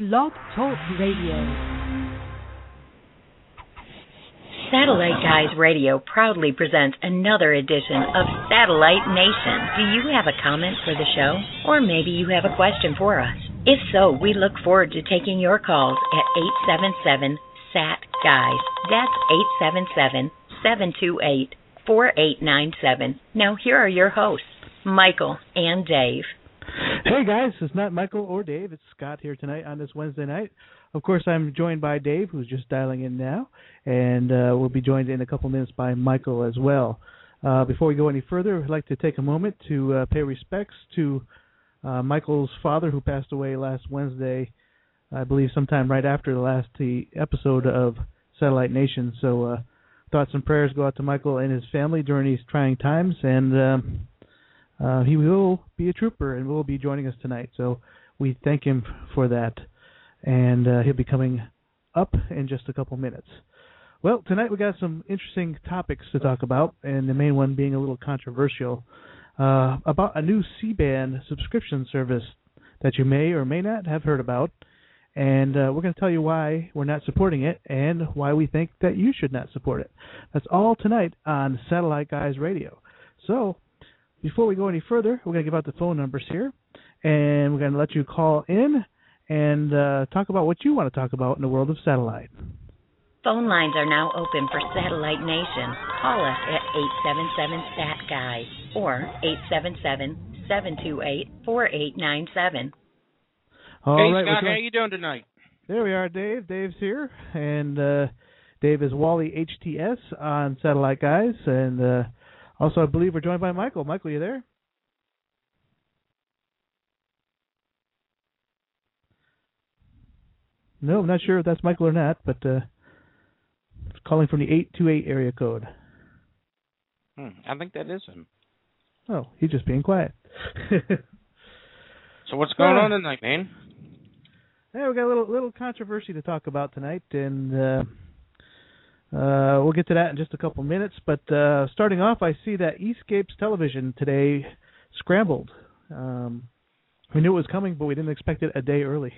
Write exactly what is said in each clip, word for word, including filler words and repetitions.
Blog Talk Radio. Satellite Guys Radio proudly presents another edition of Satellite Nation. Do you have a comment for the show? Or maybe you have a question for us? If so, we look forward to taking your calls at eight seven seven, S A T, Guys. That's eight seven seven, seven two eight, four eight nine seven. Now here are your hosts, Michael and Dave. Hey guys, it's not Michael or Dave, it's Scott here tonight on this Wednesday night. Of course, I'm joined by Dave, who's just dialing in now, and uh, we'll be joined in a couple minutes by Michael as well. Uh, before we go any further, I'd like to take a moment to uh, pay respects to uh, Michael's father, who passed away last Wednesday, I believe sometime right after the last the episode of Satellite Nation. So uh, thoughts and prayers go out to Michael and his family during these trying times, and um, uh, he will be a trooper and will be joining us tonight. So we thank him for that. And uh, he'll be coming up in just a couple minutes. Well, tonight we got some interesting topics to talk about, and the main one being a little controversial, uh, about a new C-band subscription service that you may or may not have heard about, and uh, we're going to tell you why we're not supporting it and why we think that you should not support it. That's all tonight on Satellite Guys Radio. So, before we go any further, we're going to give out the phone numbers here, and we're going to let you call in and uh, talk about what you want to talk about in the world of satellite. Phone lines are now open for Satellite Nation. Call us at eight seven seven, S A T, Guys or eight seven seven, seven two eight, four eight nine seven. All hey, right, Scott, how you doing tonight? There we are, Dave. Dave's here, and uh, Dave is Wally H T S on Satellite Guys, and uh, also I believe we're joined by Michael. Michael, you there? No, I'm not sure if that's Michael or not, but uh, calling from the eight two eight area code. Hmm, I think that is him. Oh, he's just being quiet. So what's going uh, on tonight, man? Yeah, we got a little little controversy to talk about tonight, and uh, uh, we'll get to that in just a couple minutes. But uh, starting off, I see that Eastscapes Television today scrambled. Um, we knew it was coming, but we didn't expect it a day early.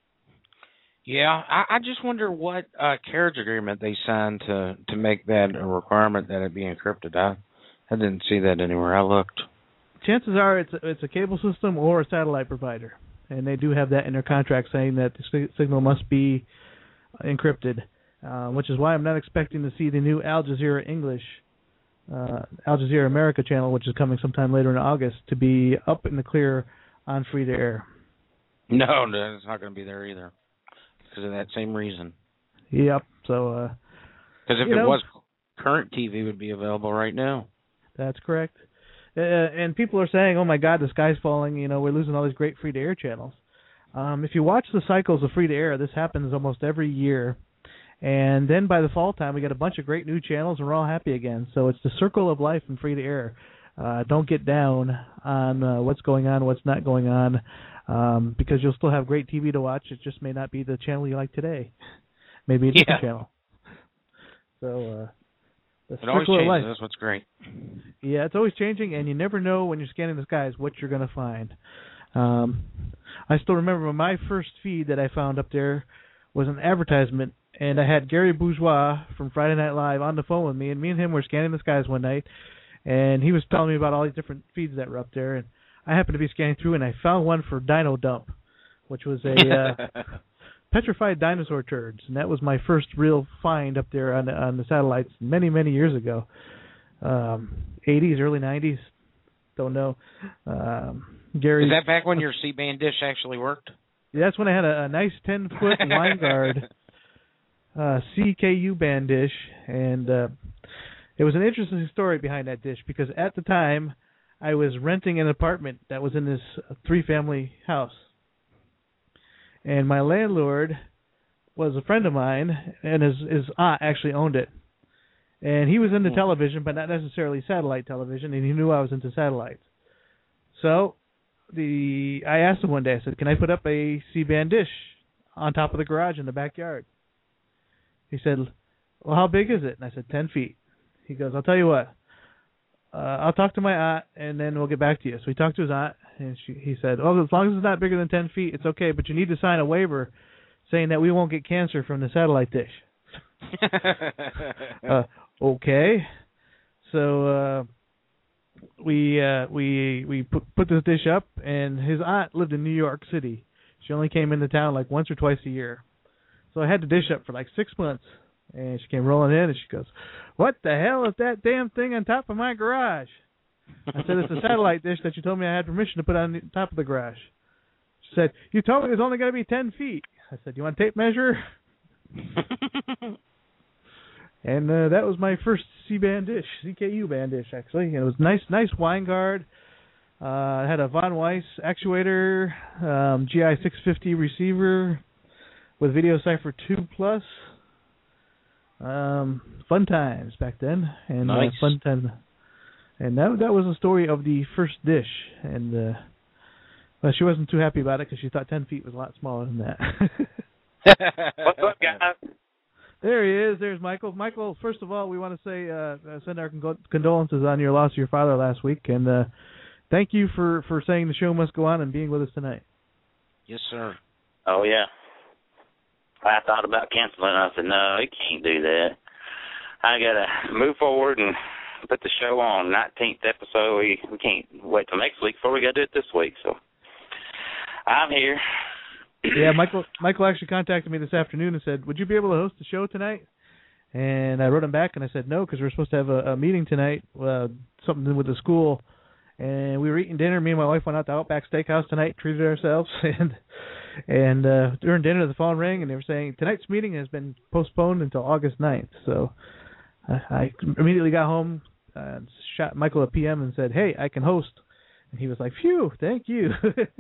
Yeah, I, I just wonder what uh, carriage agreement they signed to, to make that a requirement that it be encrypted. I I didn't see that anywhere. I looked. Chances are it's a, it's a cable system or a satellite provider, and they do have that in their contract saying that the signal must be encrypted, uh, which is why I'm not expecting to see the new Al Jazeera English, uh, Al Jazeera America channel, which is coming sometime later in August, to be up in the clear on free-to-air. No, no, it's not going to be there either. Because of that same reason. Yep. So, because uh, if it know, was, current T V would be available right now. That's correct. Uh, and people are saying, "Oh my God, the sky's falling. You know, we're losing all these great free-to-air channels." Um, if you watch the cycles of free-to-air, this happens almost every year. And then by the fall time, we get a bunch of great new channels, and we're all happy again. So it's the circle of life in free-to-air. Uh, don't get down on uh, what's going on, what's not going on. Um, because you'll still have great T V to watch. It just may not be the channel you like today. Maybe a different yeah. channel. So, uh, the it always changes. Life. That's what's great. Yeah, it's always changing, and you never know when you're scanning the skies what you're going to find. Um, I still remember my first feed that I found up there was an advertisement, and I had Gary Bourgeois from Friday Night Live on the phone with me, and me and him were scanning the skies one night, and he was telling me about all these different feeds that were up there, and I happened to be scanning through, and I found one for Dino Dump, which was a uh, petrified dinosaur turds, and that was my first real find up there on the, on the satellites many, many years ago. Um, eighties, early nineties, don't know. Um, Gary, is that back when your C-band dish actually worked? Yeah, that's when I had a, a nice ten-foot Winegard uh, C K U band dish, and uh, it was an interesting story behind that dish because at the time, I was renting an apartment that was in this three-family house. And my landlord was a friend of mine, and his, his aunt actually owned it. And he was into television, but not necessarily satellite television, and he knew I was into satellites. So the I asked him one day, I said, "Can I put up a C-band dish on top of the garage in the backyard?" He said, "Well, how big is it?" And I said, ten feet. He goes, "I'll tell you what. Uh, I'll talk to my aunt, and then we'll get back to you." So he talked to his aunt, And she, he said, "Oh, as long as it's not bigger than ten feet, it's okay. But you need to sign a waiver saying that we won't get cancer from the satellite dish." uh, okay. So uh, we uh, we we put, put this dish up, and his aunt lived in New York City. She only came into town like once or twice a year. So I had the dish up for like six months, and she came rolling in, and she goes, "What the hell is that damn thing on top of my garage?" I said, "It's a satellite dish that you told me I had permission to put on the top of the garage." She said, "You told me it was only going to be ten feet. I said, "You want a tape measure?" And uh, that was my first C-band dish, C K U-band dish, actually. And it was nice, nice wine guard. Uh, it had a Von Weiss actuator, um, G I six fifty receiver with Video Cipher two Plus. Um, fun times back then. And nice. uh, fun times. And that that was the story of the first dish. And uh, well, she wasn't too happy about it because she thought ten feet was a lot smaller than that. What's up, guys? There he is. There's Michael. Michael, first of all, we want to say uh, uh, send our con- condolences on your loss of your father last week, and uh, thank you for, for saying the show must go on and being with us tonight. Yes, sir. Oh, yeah. I thought about canceling. I said, no, you can't do that. I got to move forward and put the show on. nineteenth episode. We, we can't wait till next week before we got to do it this week. So I'm here. Yeah, Michael Michael actually contacted me this afternoon and said, "Would you be able to host the show tonight?" And I wrote him back and I said, "No, because we're supposed to have a, a meeting tonight, uh, something with the school." And we were eating dinner. Me and my wife went out to Outback Steakhouse tonight, treated ourselves, and and uh, during dinner the phone rang and they were saying tonight's meeting has been postponed until August ninth. So I, I immediately got home, uh, shot Michael a P M and said, "Hey, I can host." And he was like, "Phew, thank you."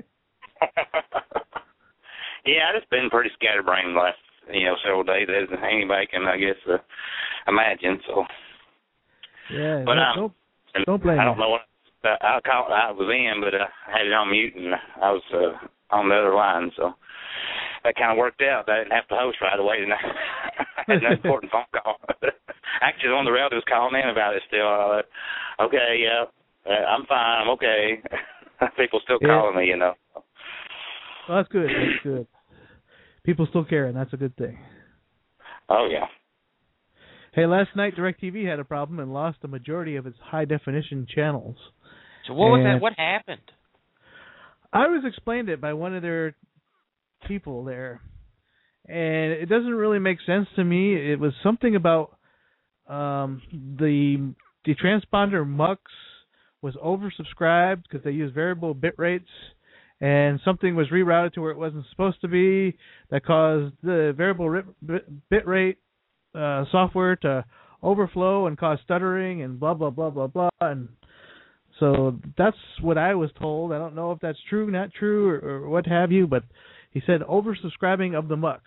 Yeah, I just been pretty scatterbrained the last, you know, several days, as anybody can, I guess, uh, imagine. So, yeah, but no, um, don't, don't blame I don't me. know what uh, I called. I was in, but uh, I had it on mute, and I was uh, on the other line, so that kind of worked out. I didn't have to host right away, and I had an important phone call. Actually, one of the relatives calling in about it still. Uh, okay, yeah, uh, I'm fine. I'm okay. People still calling yeah. me, you know. Well, that's good. That's good. People still care, and that's a good thing. Oh, yeah. Hey, last night DirecTV had a problem and lost the majority of its high-definition channels. So what was and that? What happened? I was explained it by one of their people there, and it doesn't really make sense to me. It was something about um, the the transponder MUX was oversubscribed because they use variable bit rates, and something was rerouted to where it wasn't supposed to be that caused the variable bit rate uh, software to overflow and cause stuttering and blah, blah, blah, blah, blah. And so that's what I was told. I don't know if that's true, not true, or, or what have you, but he said oversubscribing of the MUX.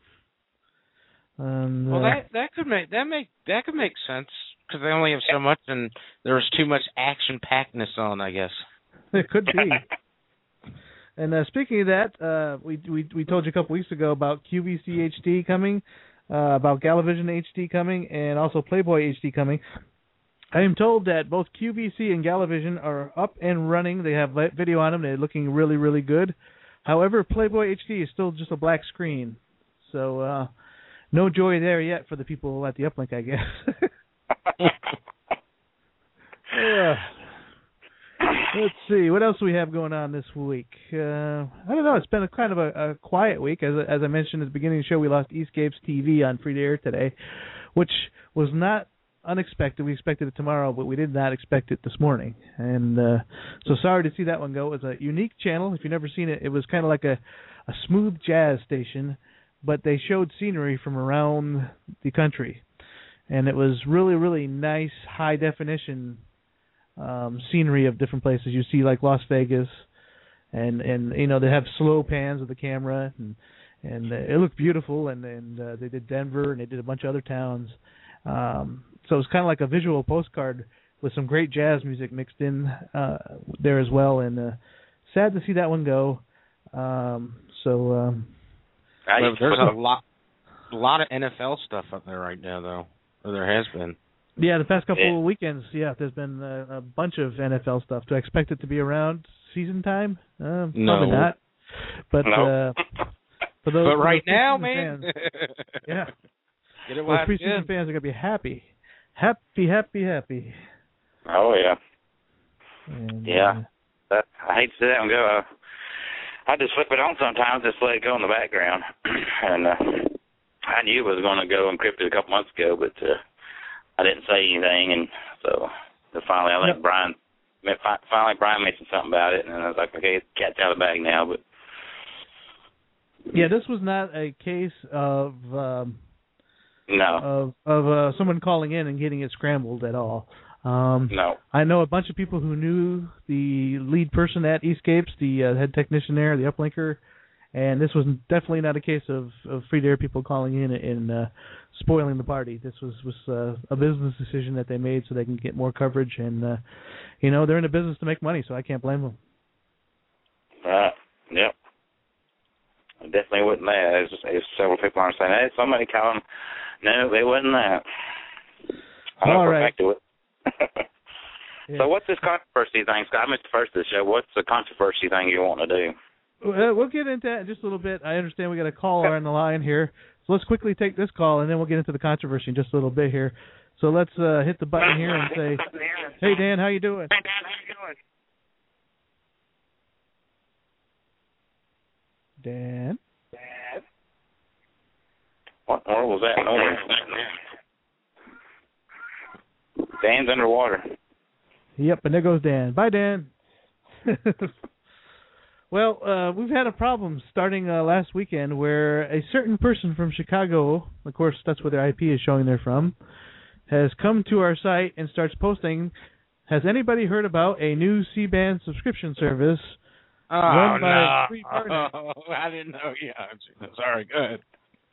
And, well, uh, that that could make that make that could make sense because they only have so much, and there was too much action-packedness on, I guess. It could be. And uh, speaking of that, uh, we, we we told you a couple weeks ago about Q V C H D coming, uh, about Galavision H D coming, and also Playboy H D coming. I am told that both Q V C and Galavision are up and running. They have video on them. They're looking really, really good. However, Playboy H D is still just a black screen. So uh, no joy there yet for the people at the uplink, I guess. Yeah. Let's see, what else do we have going on this week? Uh, I don't know, it's been a kind of a, a quiet week. As, as I mentioned at the beginning of the show, we lost Eastgapes T V on free to air today, which was not unexpected. We expected it tomorrow, but we did not expect it this morning. And uh, so sorry to see that one go. It was a unique channel. If you've never seen it, it was kind of like a, a smooth jazz station, but they showed scenery from around the country. And it was really, really nice, high-definition Um, scenery of different places. You see like Las Vegas, and and you know they have slow pans of the camera, and and uh, it looked beautiful. And and uh, they did Denver, and they did a bunch of other towns. Um, so it was kind of like a visual postcard with some great jazz music mixed in uh, there as well. And uh, sad to see that one go. Um, so um, well, there's a lot, a lot of N F L stuff up there right now, though. Or there has been. Yeah, the past couple of weekends, yeah, there's been a, a bunch of N F L stuff. Do I expect it to be around? season time? Uh, No. Probably not. But No. uh, for those, But for right those now, preseason man. fans, yeah, Get it those while it's preseason good. fans are gonna be happy, happy, happy, happy. Oh yeah. And, Yeah. uh, That, I hate to see that one go. Uh, I just flip it on sometimes, just let it go in the background. and uh, I knew it was going to go encrypted a couple months ago, but uh, I didn't say anything, and so the finally I think no. Brian, finally Brian mentioned something about it, and I was like, okay, cat's out of the bag now. But yeah, this was not a case of um, no, of of uh, someone calling in and getting it scrambled at all. Um, no. I know a bunch of people who knew the lead person at Escapes, the uh, head technician there, the uplinker, and this was definitely not a case of, of free-to-air people calling in and uh, spoiling the party. This was was uh, a business decision that they made so they can get more coverage, and uh, you know they're in the business to make money, so I can't blame them. Right. Yep. I definitely wasn't that. There's, there's several people are saying, hey, somebody call them. No, they wasn't that. I know All for a right. fact it was. Yeah. So what's this controversy thing, Scott? I missed the first of the show. What's the controversy thing you want to do? Uh, we'll get into that in just a little bit. I understand we got a caller on the line here, so let's quickly take this call, and then we'll get into the controversy in just a little bit here. So let's uh, hit the button here and say, hey, Dan, how you doing? Hey, Dan, how you Dan? doing? What in the world was that noise? Dan's underwater. Yep, and there goes Dan. Bye, Dan. Well, uh, we've had a problem starting uh, last weekend where a certain person from Chicago, of course that's where their I P is showing they're from, has come to our site and starts posting, has anybody heard about a new C-band subscription service Oh, run by no. three partners? Oh, I didn't know. Yeah, sorry, good.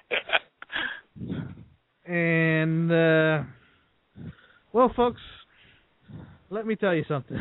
And, uh, well, folks, let me tell you something.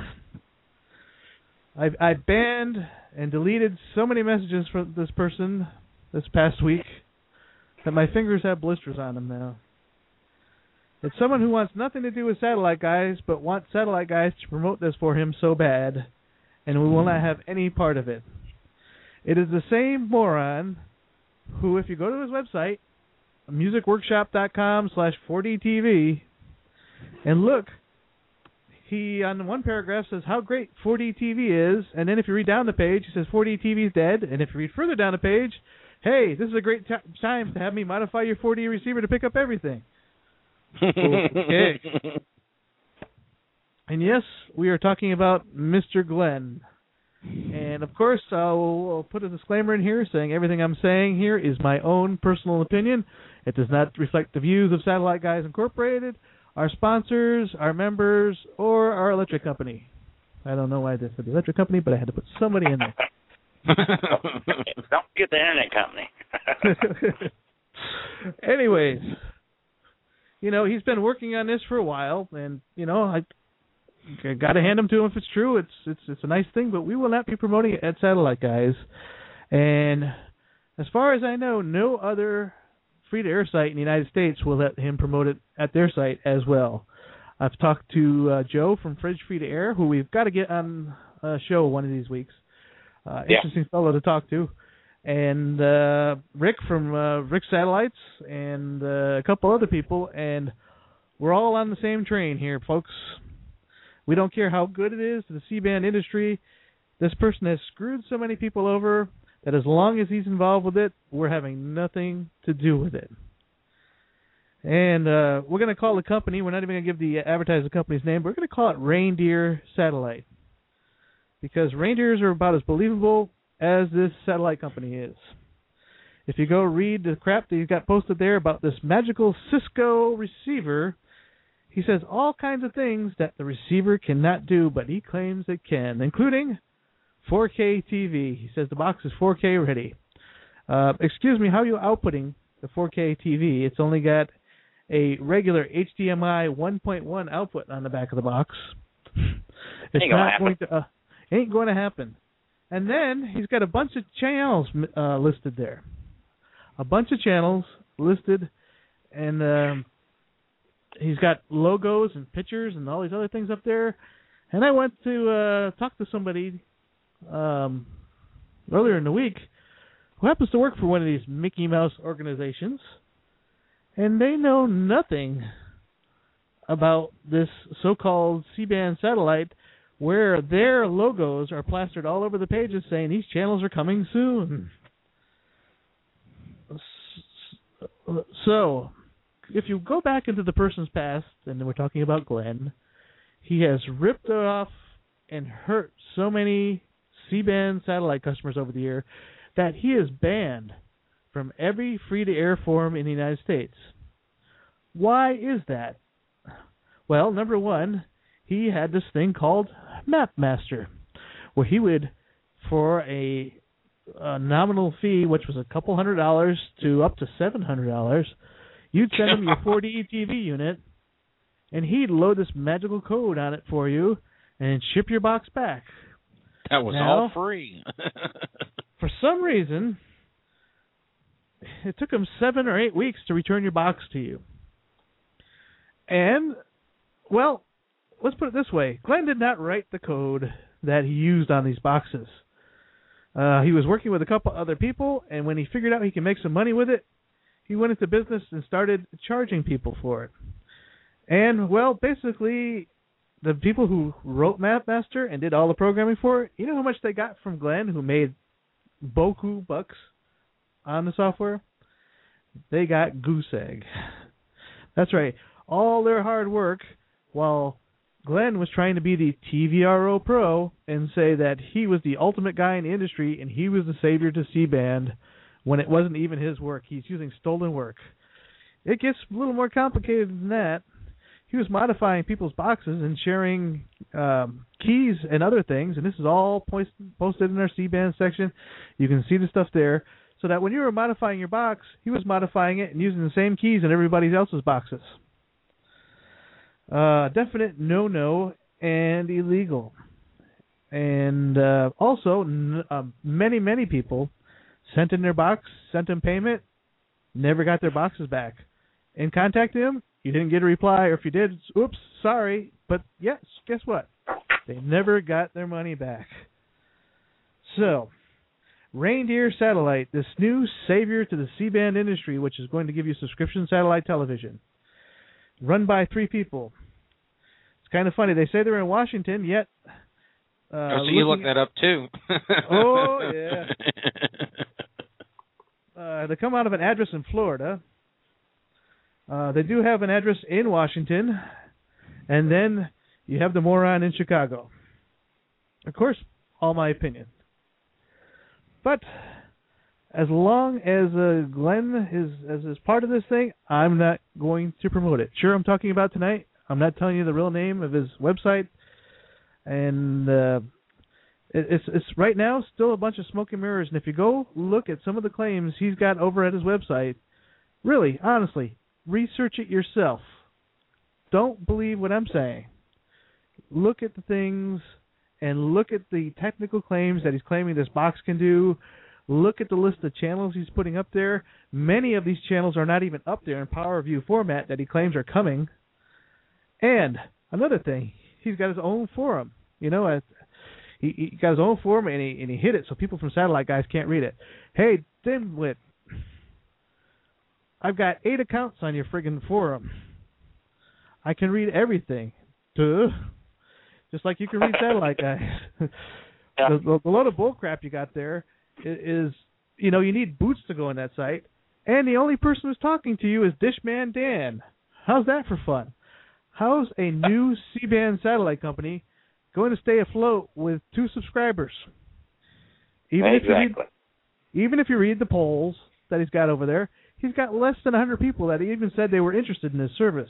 I I banned and deleted so many messages from this person this past week that my fingers have blisters on them now. It's someone who wants nothing to do with Satellite Guys, but wants Satellite Guys to promote this for him so bad, and we will not have any part of it. It is the same moron who, if you go to his website, musicworkshop.com slash 4DTV, and look, he, on one paragraph, says how great four D T V is, and then if you read down the page, he says four D T V is dead, and if you read further down the page, hey, this is a great t- time to have me modify your four D receiver to pick up everything. Okay. And yes, we are talking about Mister Glenn. And, of course, I'll, I'll put a disclaimer in here saying everything I'm saying here is my own personal opinion. It does not reflect the views of Satellite Guys Incorporated, our sponsors, our members, or our electric company. I don't know why I did for the electric company, but I had to put somebody in there. Don't forget the internet company. Anyways, you know, he's been working on this for a while, and, you know, I, I got to hand him to him if it's true. It's, it's, it's a nice thing, but we will not be promoting it at Satellite Guys. And as far as I know, no other free-to-air site in the United States will let him promote it at their site as well. I've talked to uh, Joe from Fridge Free to Air, who we've got to get on a show one of these weeks. Uh, yeah. Interesting fellow to talk to. And uh, Rick from uh, Rick Satellites and uh, a couple other people, and we're all on the same train here, folks. We don't care how good it is to the C-band industry. This person has screwed so many people over that as long as he's involved with it, we're having nothing to do with it. And uh, we're going to call the company, we're not even going to give the advertise the company's name, but we're going to call it Reindeer Satellite. Because reindeers are about as believable as this satellite company is. If you go read the crap that he's got posted there about this magical Cisco receiver, he says all kinds of things that the receiver cannot do, but he claims it can, including four K T V. He says the box is four K ready. Uh, excuse me, how are you outputting the four K T V? It's only got a regular H D M I one point one output on the back of the box. It's ain't not gonna going to uh, ain't going to happen. And then he's got a bunch of channels uh, listed there. A bunch of channels listed, and um, he's got logos and pictures and all these other things up there. And I went to uh, talk to somebody um, earlier in the week who happens to work for one of these Mickey Mouse organizations, and they know nothing about this so-called C-band satellite where their logos are plastered all over the pages saying these channels are coming soon. So, if you go back into the person's past, and we're talking about Glenn, he has ripped off and hurt so many C-band satellite customers over the year that he is banned from every free-to-air forum in the United States. Why is that? Well, number one, he had this thing called MapMaster, where he would, for a, a nominal fee, which was a couple hundred dollars to up to seven hundred dollars, you'd send him your four D T V unit, and he'd load this magical code on it for you and ship your box back. That was now, all free. For some reason, it took him seven or eight weeks to return your box to you. And, well, let's put it this way. Glenn did not write the code that he used on these boxes. Uh, he was working with a couple other people, and when he figured out he could make some money with it, he went into business and started charging people for it. And, well, basically, the people who wrote MapMaster and did all the programming for it, you know how much they got from Glenn, who made boku bucks on the software? They got goose egg. That's right. All their hard work while Glenn was trying to be the T V R O pro and say that he was the ultimate guy in the industry and he was the savior to C-band when it wasn't even his work. He's using stolen work. It gets a little more complicated than that. He was modifying people's boxes and sharing um, keys and other things, and this is all post- posted in our C-band section. You can see the stuff there. So that when you were modifying your box, he was modifying it and using the same keys in everybody else's boxes. Uh, definite no-no and illegal. And uh, also, n- uh, many, many people sent in their box, sent him payment, never got their boxes back. And contacted him, you didn't get a reply, or if you did, oops, sorry. But yes, guess what? They never got their money back. So, Reindeer Satellite, this new savior to the C-band industry, which is going to give you subscription satellite television, run by three people. It's kind of funny. They say they're in Washington, yet... Uh, oh, so you looked that up, too. Oh, yeah. uh, they come out of an address in Florida. Uh, they do have an address in Washington. And then you have the moron in Chicago. Of course, all my opinion. But as long as uh, Glenn is as is part of this thing, I'm not going to promote it. Sure, I'm talking about tonight. I'm not telling you the real name of his website, and uh, it, it's it's right now still a bunch of smoke and mirrors. And if you go look at some of the claims he's got over at his website, really, honestly, research it yourself. Don't believe what I'm saying. Look at the things and look at the technical claims that he's claiming this box can do. Look at the list of channels he's putting up there. Many of these channels are not even up there in PowerView format that he claims are coming. And another thing, he's got his own forum. You know, he, he got his own forum and he, and he hid it so people from Satellite Guys can't read it. Hey, dimwit, I've got eight accounts on your friggin' forum. I can read everything. Duh. Just like you can read Satellite Guys. Yeah. the, the, the load of bullcrap you got there is, you know, you need boots to go on that site. And the only person who's talking to you is Dishman Dan. How's that for fun? How's a new C-band satellite company going to stay afloat with two subscribers? Even exactly. if you read, even if you read the polls that he's got over there, he's got less than one hundred people that even said they were interested in his service.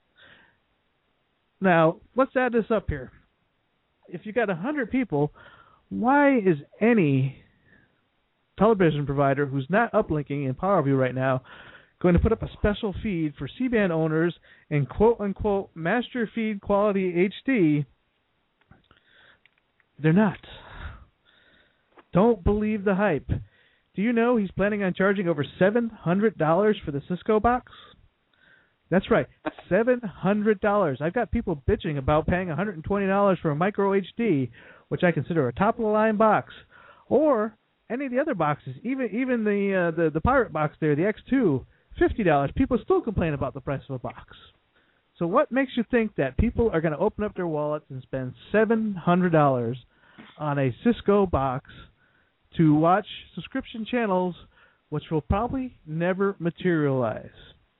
Now, let's add this up here. If you got one hundred people, why is any television provider who's not uplinking in PowerView right now going to put up a special feed for C-band owners and quote-unquote master feed quality H D? They're not. Don't believe the hype. Do you know he's planning on charging over seven hundred dollars for the Cisco box? That's right, seven hundred dollars. I've got people bitching about paying one hundred twenty dollars for a micro H D, which I consider a top-of-the-line box, or any of the other boxes, even even the uh, the the Pirate box there, the X two, fifty dollars. People still complain about the price of a box. So what makes you think that people are going to open up their wallets and spend seven hundred dollars on a Cisco box to watch subscription channels which will probably never materialize?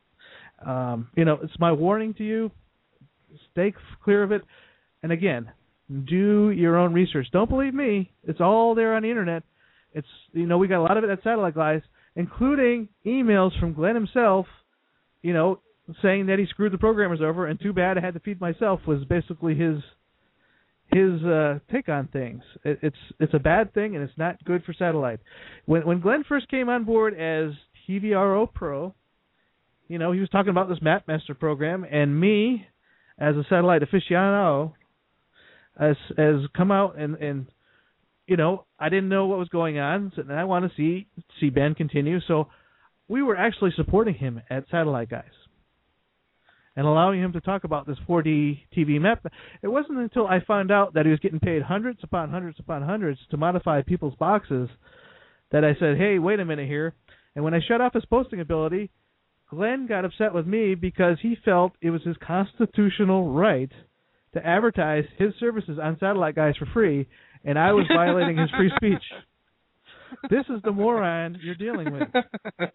Um, you know, it's my warning to you. Stay clear of it. And again, do your own research. Don't believe me. It's all there on the internet. It's, you know, we got a lot of it at Satellite Guys, including emails from Glenn himself, you know, saying that he screwed the programmers over, and too bad I had to feed myself was basically his his uh, take on things. It, it's it's a bad thing, and it's not good for Satellite. When when Glenn first came on board as T V R O Pro, you know, he was talking about this MapMaster program, and me, as a Satellite aficionado, has has come out and, and you know, I didn't know what was going on, and I want to see C-band continue. So we were actually supporting him at Satellite Guys and allowing him to talk about this four D T V map. It wasn't until I found out that he was getting paid hundreds upon hundreds upon hundreds to modify people's boxes that I said, hey, wait a minute here. And when I shut off his posting ability, Glenn got upset with me because he felt it was his constitutional right to advertise his services on Satellite Guys for free, and I was violating his free speech. This is the moron you're dealing with.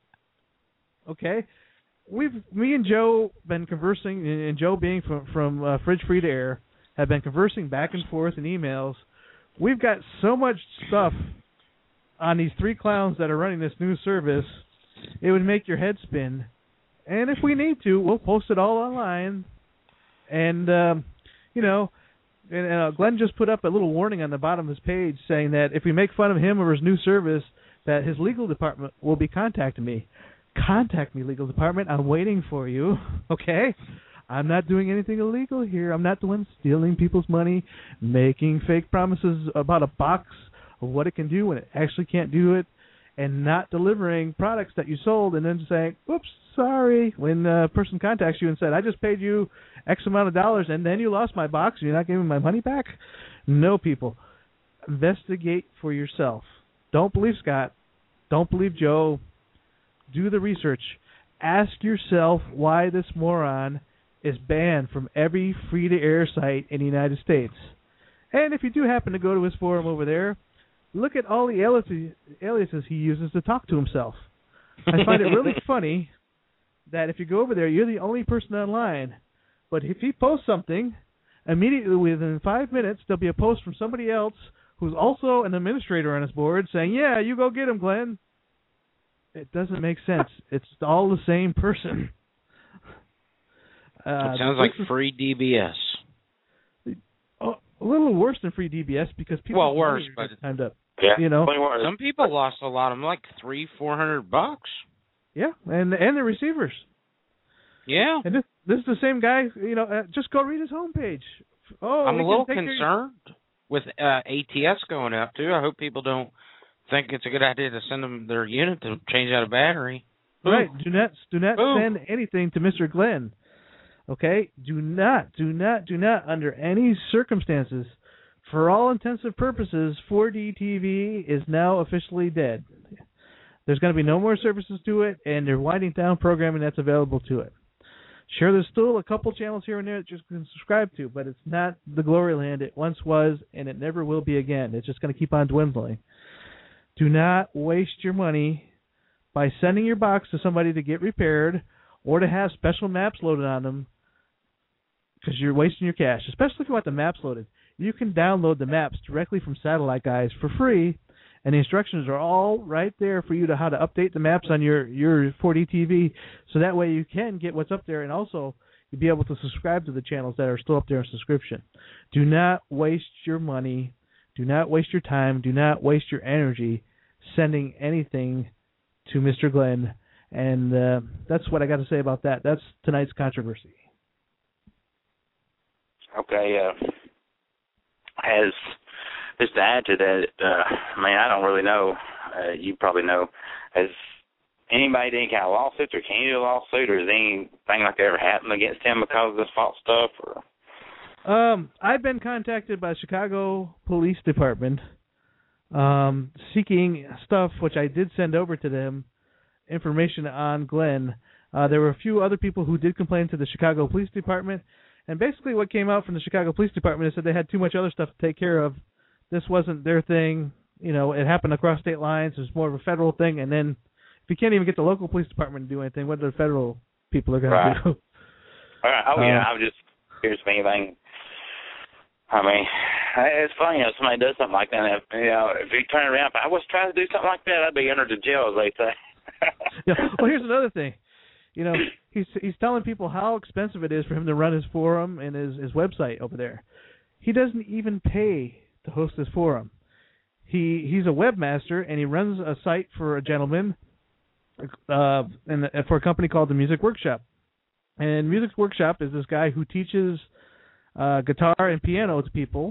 Okay? We've, me and Joe been conversing, and Joe being from, from uh, Fridge Free to Air, have been conversing back and forth in emails. We've got so much stuff on these three clowns that are running this new service, it would make your head spin. And if we need to, we'll post it all online. And, um, you know, and, uh, Glenn just put up a little warning on the bottom of his page saying that if we make fun of him or his new service, that his legal department will be contacting me. Contact me, legal department. I'm waiting for you, okay? I'm not doing anything illegal here. I'm not the one stealing people's money, making fake promises about a box of what it can do when it actually can't do it, and not delivering products that you sold and then saying, oops, sorry, when a person contacts you and said, I just paid you X amount of dollars and then you lost my box and you're not giving my money back? No, people. Investigate for yourself. Don't believe Scott. Don't believe Joe. Do the research. Ask yourself why this moron is banned from every free-to-air site in the United States. And if you do happen to go to his forum over there, look at all the aliases, aliases he uses to talk to himself. I find it really funny that if you go over there, you're the only person online. But if he posts something, immediately within five minutes, there'll be a post from somebody else who's also an administrator on his board saying, yeah, you go get him, Glenn. It doesn't make sense. It's all the same person. Uh, it sounds like free D B S. Oh, a little worse than free D B S because people well worse, but timed up. Yeah, you know, some people lost a lot of them, like three, four hundred bucks. Yeah, and and the receivers. Yeah, and this this is the same guy. You know, uh, just go read his homepage. Oh, I'm a little concerned your... with uh, A T S going out too. I hope people don't think it's a good idea to send them their unit to change out a battery. Right. Ooh. Do not do not Ooh. send anything to Mister Glenn. Okay? Do not, do not, do not, under any circumstances, for all intensive purposes, four D T V is now officially dead. There's going to be no more services to it, and they're winding down programming that's available to it. Sure, there's still a couple channels here and there that you can subscribe to, but it's not the glory land it once was, and it never will be again. It's just going to keep on dwindling. Do not waste your money by sending your box to somebody to get repaired or to have special maps loaded on them, because you're wasting your cash, especially if you want the maps loaded. You can download the maps directly from Satellite Guys for free, and the instructions are all right there for you to how to update the maps on your, your four D T V, so that way you can get what's up there, and also you'll be able to subscribe to the channels that are still up there in subscription. Do not waste your money. Do not waste your time. Do not waste your energy sending anything to Mister Glenn. And uh, that's what I got to say about that. That's tonight's controversy. Okay. Uh, as just to add to that, uh, I mean, I don't really know. Uh, you probably know. Has anybody did any kind of lawsuits, or can you do a lawsuit, or is anything like that ever happened against him because of this false stuff? Or? Um, I've been contacted by the Chicago Police Department um, seeking stuff, which I did send over to them, information on Glenn. Uh, there were a few other people who did complain to the Chicago Police Department, and basically what came out from the Chicago Police Department is that they had too much other stuff to take care of. This wasn't their thing. You know, it happened across state lines. It was more of a federal thing, and then if you can't even get the local police department to do anything, what are the federal people are going right. to do? All right. Oh, yeah, uh, I was just curious if anything. I mean, it's funny, you know, somebody does something like that. And if, you know, if you turn around, if I was trying to do something like that, I'd be under the jail, as they say. Yeah. Well, here's another thing. You know, he's he's telling people how expensive it is for him to run his forum and his, his website over there. He doesn't even pay to host his forum. He he's a webmaster, and he runs a site for a gentleman uh, and for a company called the Music Workshop. And Music Workshop is this guy who teaches uh, guitar and piano to people,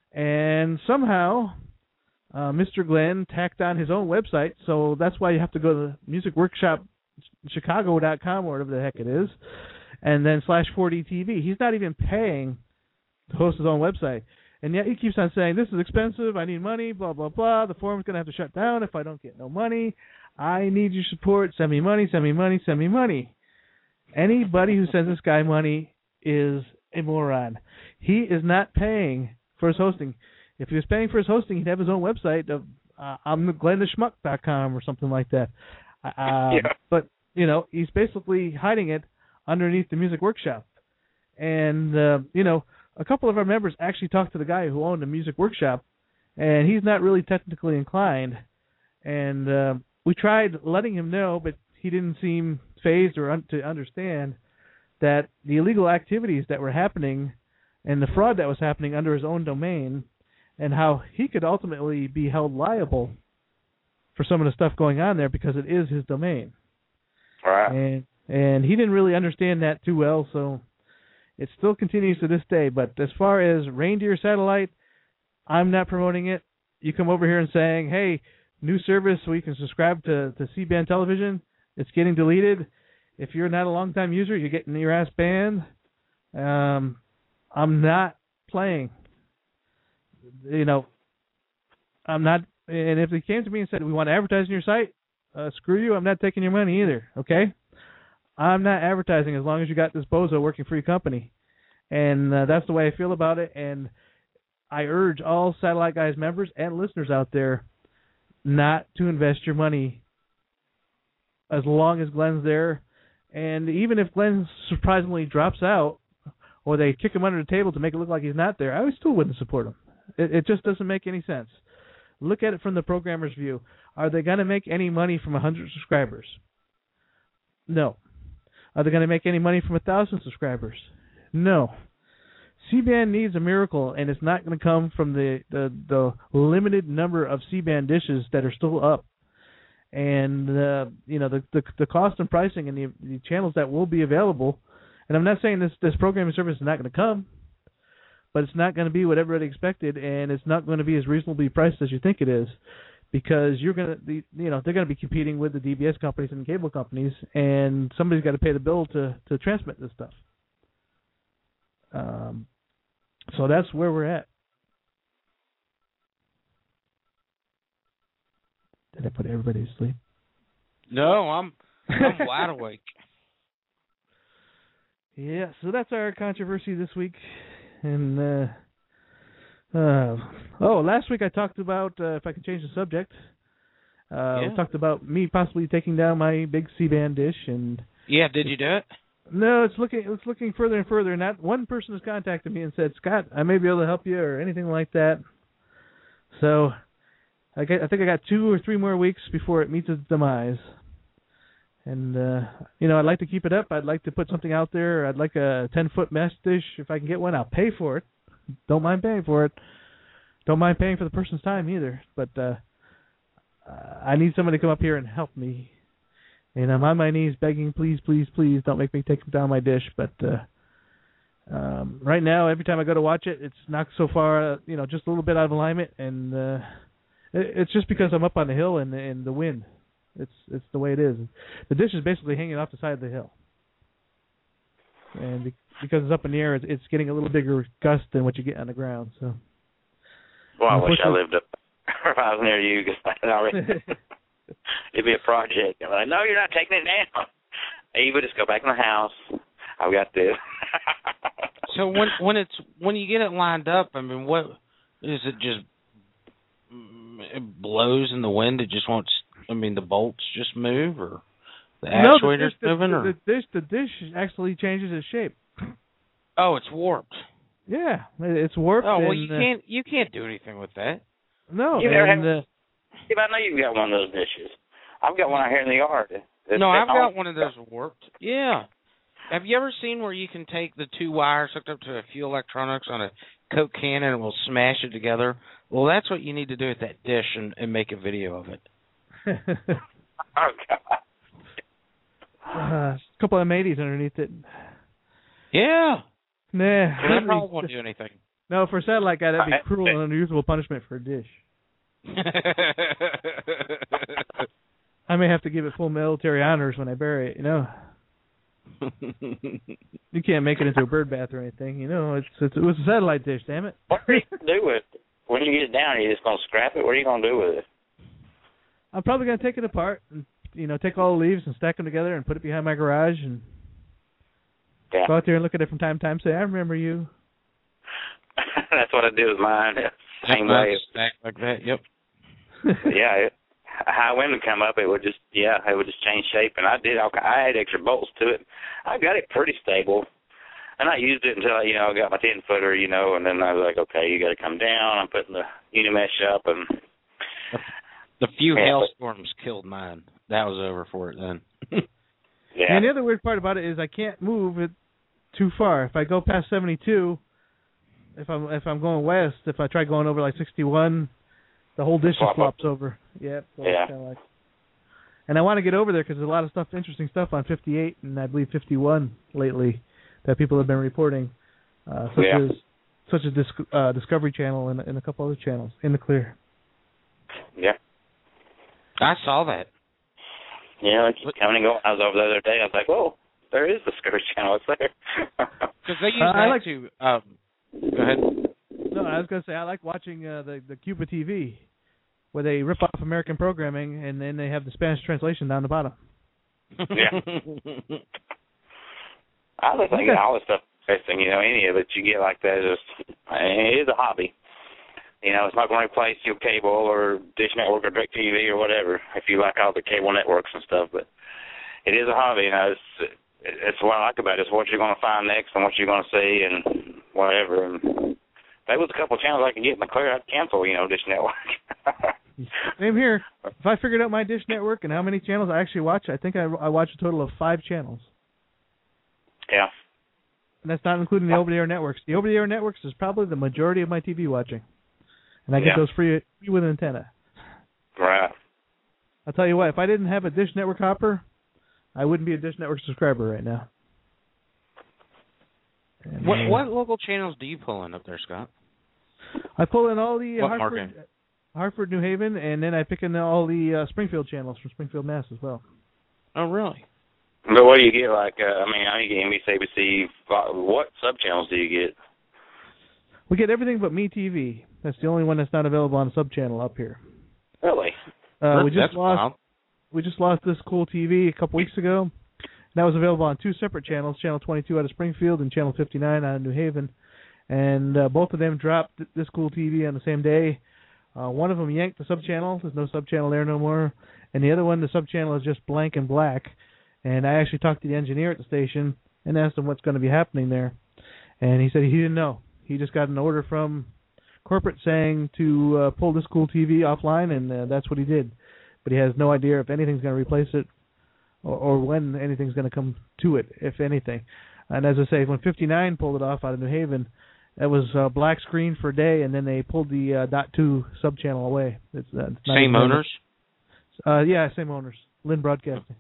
and somehow uh, Mister Glenn tacked on his own website, so that's why you have to go to Music Workshop Chicago dot com or whatever the heck it is, and then slash four D T V. He's not even paying to host his own website, and yet he keeps on saying, this is expensive, I need money, blah, blah, blah, the forum's going to have to shut down if I don't get no money, I need your support, send me money, send me money, send me money. Anybody who sends this guy money is a moron. He is not paying for his hosting. If he was paying for his hosting, he'd have his own website of uh, I'm glenn the schmuck dot com or something like that. Uh, yeah. But, you know, he's basically hiding it underneath the Music Workshop. And, uh, you know, a couple of our members actually talked to the guy who owned the Music Workshop, and he's not really technically inclined. And uh, we tried letting him know, but he didn't seem phased or un- to understand that the illegal activities that were happening and the fraud that was happening under his own domain, and how he could ultimately be held liable for some of the stuff going on there because it is his domain. Right. And and he didn't really understand that too well, so it still continues to this day. But as far as Reindeer Satellite, I'm not promoting it. You come over here and saying, hey, new service so you can subscribe to, to C-band television, it's getting deleted. If you're not a long-time user, you're getting your ass banned. Um, I'm not playing. You know, I'm not. And if they came to me and said, we want to advertise on your site, uh, screw you, I'm not taking your money either, okay? I'm not advertising as long as you got this bozo working for your company. And uh, that's the way I feel about it. And I urge all Satellite Guys members and listeners out there not to invest your money as long as Glenn's there. And even if Glenn surprisingly drops out or they kick him under the table to make it look like he's not there, I still wouldn't support him. It, it just doesn't make any sense. Look at it from the programmer's view. Are they going to make any money from one hundred subscribers? No. Are they going to make any money from one thousand subscribers? No. C-band needs a miracle, and it's not going to come from the, the, the limited number of C-band dishes that are still up. And, uh, you know, the, the the cost and pricing and the, the channels that will be available. And I'm not saying this, this programming service is not going to come, but it's not going to be what everybody expected, and it's not going to be as reasonably priced as you think it is, because you're going to, you know, they're going to be competing with the D B S companies and cable companies, and somebody's got to pay the bill to, to transmit this stuff. Um, so that's where we're at. Did I put everybody to sleep? No, I'm I'm wide awake. Yeah, so that's our controversy this week. And, uh, uh, oh, last week I talked about, uh, if I can change the subject, uh, yeah. we talked about me possibly taking down my big C-band dish. And yeah, did you do it? No, it's looking it's looking further and further. And not one person has contacted me and said, Scott, I may be able to help you or anything like that. So I, get, I think I got two or three more weeks before it meets its demise. And, uh, you know, I'd like to keep it up. I'd like to put something out there. I'd like a ten-foot mesh dish. If I can get one, I'll pay for it. Don't mind paying for it. Don't mind paying for the person's time either. But uh, I need somebody to come up here and help me. And I'm on my knees begging, please, please, please, don't make me take down my dish. But uh, um, right now, every time I go to watch it, it's knocked so far, uh, you know, just a little bit out of alignment. And uh, it, it's just because I'm up on the hill and, and the wind. It's it's the way it is. The dish is basically hanging off the side of the hill, and because it's up in the air, it's, it's getting a little bigger gust than what you get on the ground. So. Well, I wish I lived up if I was near you, because it'd be a project. I'm like, no, you're not taking it down. Eva, just go back in the house. I've got this. So when when it's when you get it lined up, I mean, what is it? Just it blows in the wind. It just won't. I mean, the bolts just move, or the no, actuators the dish, moving, the, or the dish the dish actually changes its shape. Oh, it's warped. Yeah, it's warped. Oh well, and, you uh, can't you can't do anything with that. No, You never and, have, uh, Steve, I know you've got one of those dishes. I've got one out here in the yard. It's, No, I've it's got one of those warped. Yeah. Have you ever seen where you can take the two wires hooked up to a fuel electronics on a Coke can and it will smash it together? Well, that's what you need to do with that dish and, and make a video of it. Oh, God. Uh, a couple of M eighties underneath it. Yeah. Nah. That probably won't do anything. No, for a satellite guy, that'd be cruel and unusual punishment for a dish. I may have to give it full military honors when I bury it, you know. You can't make it into a bird bath or anything, you know. It's, it's it was a satellite dish, damn it. What are you going to do with it? When you get it down, are you just going to scrap it? What are you going to do with it? I'm probably going to take it apart and, you know, take all the leaves and stack them together and put it behind my garage and yeah. go out there and look at it from time to time and say, I remember you. That's what I do with mine. Same way. Stack like that, yep. Yeah, it, a high wind would come up, it would just, yeah, it would just change shape. And I did, all, I had extra bolts to it. I got it pretty stable. And I used it until, you know, I got my ten-footer, you know, and then I was like, okay, you got to come down. I'm putting the Unimesh up. And the few yeah, hailstorms but, killed mine. That was over for it then. Yeah. And the other weird part about it is I can't move it too far. If I go past seventy-two, if I'm if I'm going west, if I try going over like sixty-one, the whole dish just flops over. Yep. So yeah. Like, and I want to get over there because there's a lot of stuff, interesting stuff on fifty-eight and I believe fifty-one lately that people have been reporting, uh, such yeah. as such as Dis- uh, Discovery Channel and, and a couple other channels in the clear. Yeah. I saw that. Yeah, it keeps coming and going. I was over the other day. I was like, whoa, there is the Discovery Channel. It's there. Because they use uh, that I like, to. Um, go ahead. No, I was going to say I like watching uh, the the Cuba T V, where they rip off American programming and then they have the Spanish translation down the bottom. Yeah. I was thinking all this stuff interesting, you know, any of it you get like that is just, it is a hobby. You know, it's not going to replace your cable or Dish Network or DirecTV or whatever, if you like all the cable networks and stuff, but it is a hobby, you know, it's, it's what I like about it, it's what you're going to find next and what you're going to see and whatever, and there was a couple of channels I could get in the clear, I'd cancel, you know, Dish Network. Same here. If I figured out my Dish Network and how many channels I actually watch, I think I, I watch a total of five channels. Yeah. And that's not including the over-the-air networks. The over-the-air networks is probably the majority of my T V watching. And I get yeah. those free, free with an antenna. Right. I'll tell you what, if I didn't have a Dish Network hopper, I wouldn't be a Dish Network subscriber right now. And, what uh, what local channels do you pull in up there, Scott? I pull in all the uh, What Hartford, market? Hartford, New Haven, and then I pick in all the uh, Springfield channels from Springfield, Mass. as well. Oh, really? But what do you get, like, uh, I mean, I get N B C, A B C, what sub-channels do you get? We get everything but MeTV. That's the only one that's not available on a sub-channel up here. Really? Uh, we just That's lost wild. we just lost This Cool T V a couple weeks ago. And that was available on two separate channels, Channel twenty-two out of Springfield and Channel fifty-nine out of New Haven. And uh, both of them dropped This Cool T V on the same day. Uh, one of them yanked the sub-channel. There's no sub-channel there no more. And the other one, the sub-channel is just blank and black. And I actually talked to the engineer at the station and asked him what's going to be happening there. And he said he didn't know. He just got an order from corporate saying to uh, pull This Cool T V offline, and uh, that's what he did. But he has no idea if anything's going to replace it or, or when anything's going to come to it, if anything. And as I say, when fifty-nine pulled it off out of New Haven, it was uh, black screen for a day, and then they pulled the uh, dot two sub-channel away. It's, uh, it's Same owners? Uh, yeah, same owners. Lynn Broadcasting.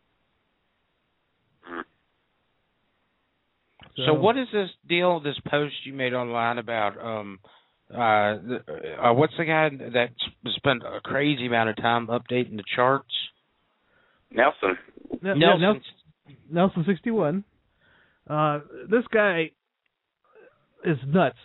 So, so what is this deal, this post you made online about, um, uh, the, uh what's the guy that spent a crazy amount of time updating the charts? Nelson. N- Nelson. Nelson. Nelson sixty-one. Uh, this guy is nuts.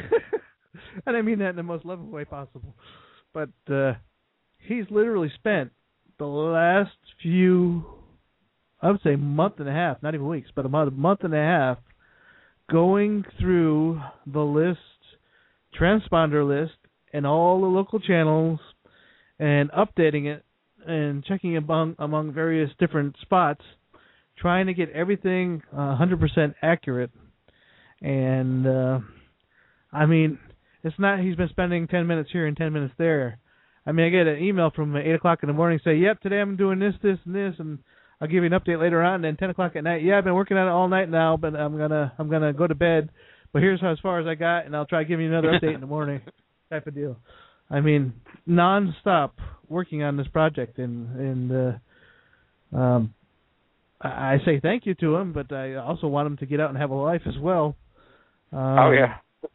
And I mean that in the most loving way possible. But uh, he's literally spent the last few, I would say month and a half, not even weeks, but a month, month and a half, going through the list, transponder list, and all the local channels, and updating it, and checking among among various different spots, trying to get everything uh, one hundred percent accurate. And, uh, I mean, it's not he's been spending ten minutes here and ten minutes there. I mean, I get an email from eight o'clock in the morning say, yep, today I'm doing this, this, and this, and I'll give you an update later on. And then ten o'clock at night, yeah, I've been working on it all night now, but I'm gonna I'm gonna go to bed. But here's how as far as I got, and I'll try to give you another update in the morning, type of deal. I mean, nonstop working on this project, and and uh, um, I, I say thank you to him, but I also want him to get out and have a life as well. Um, oh yeah.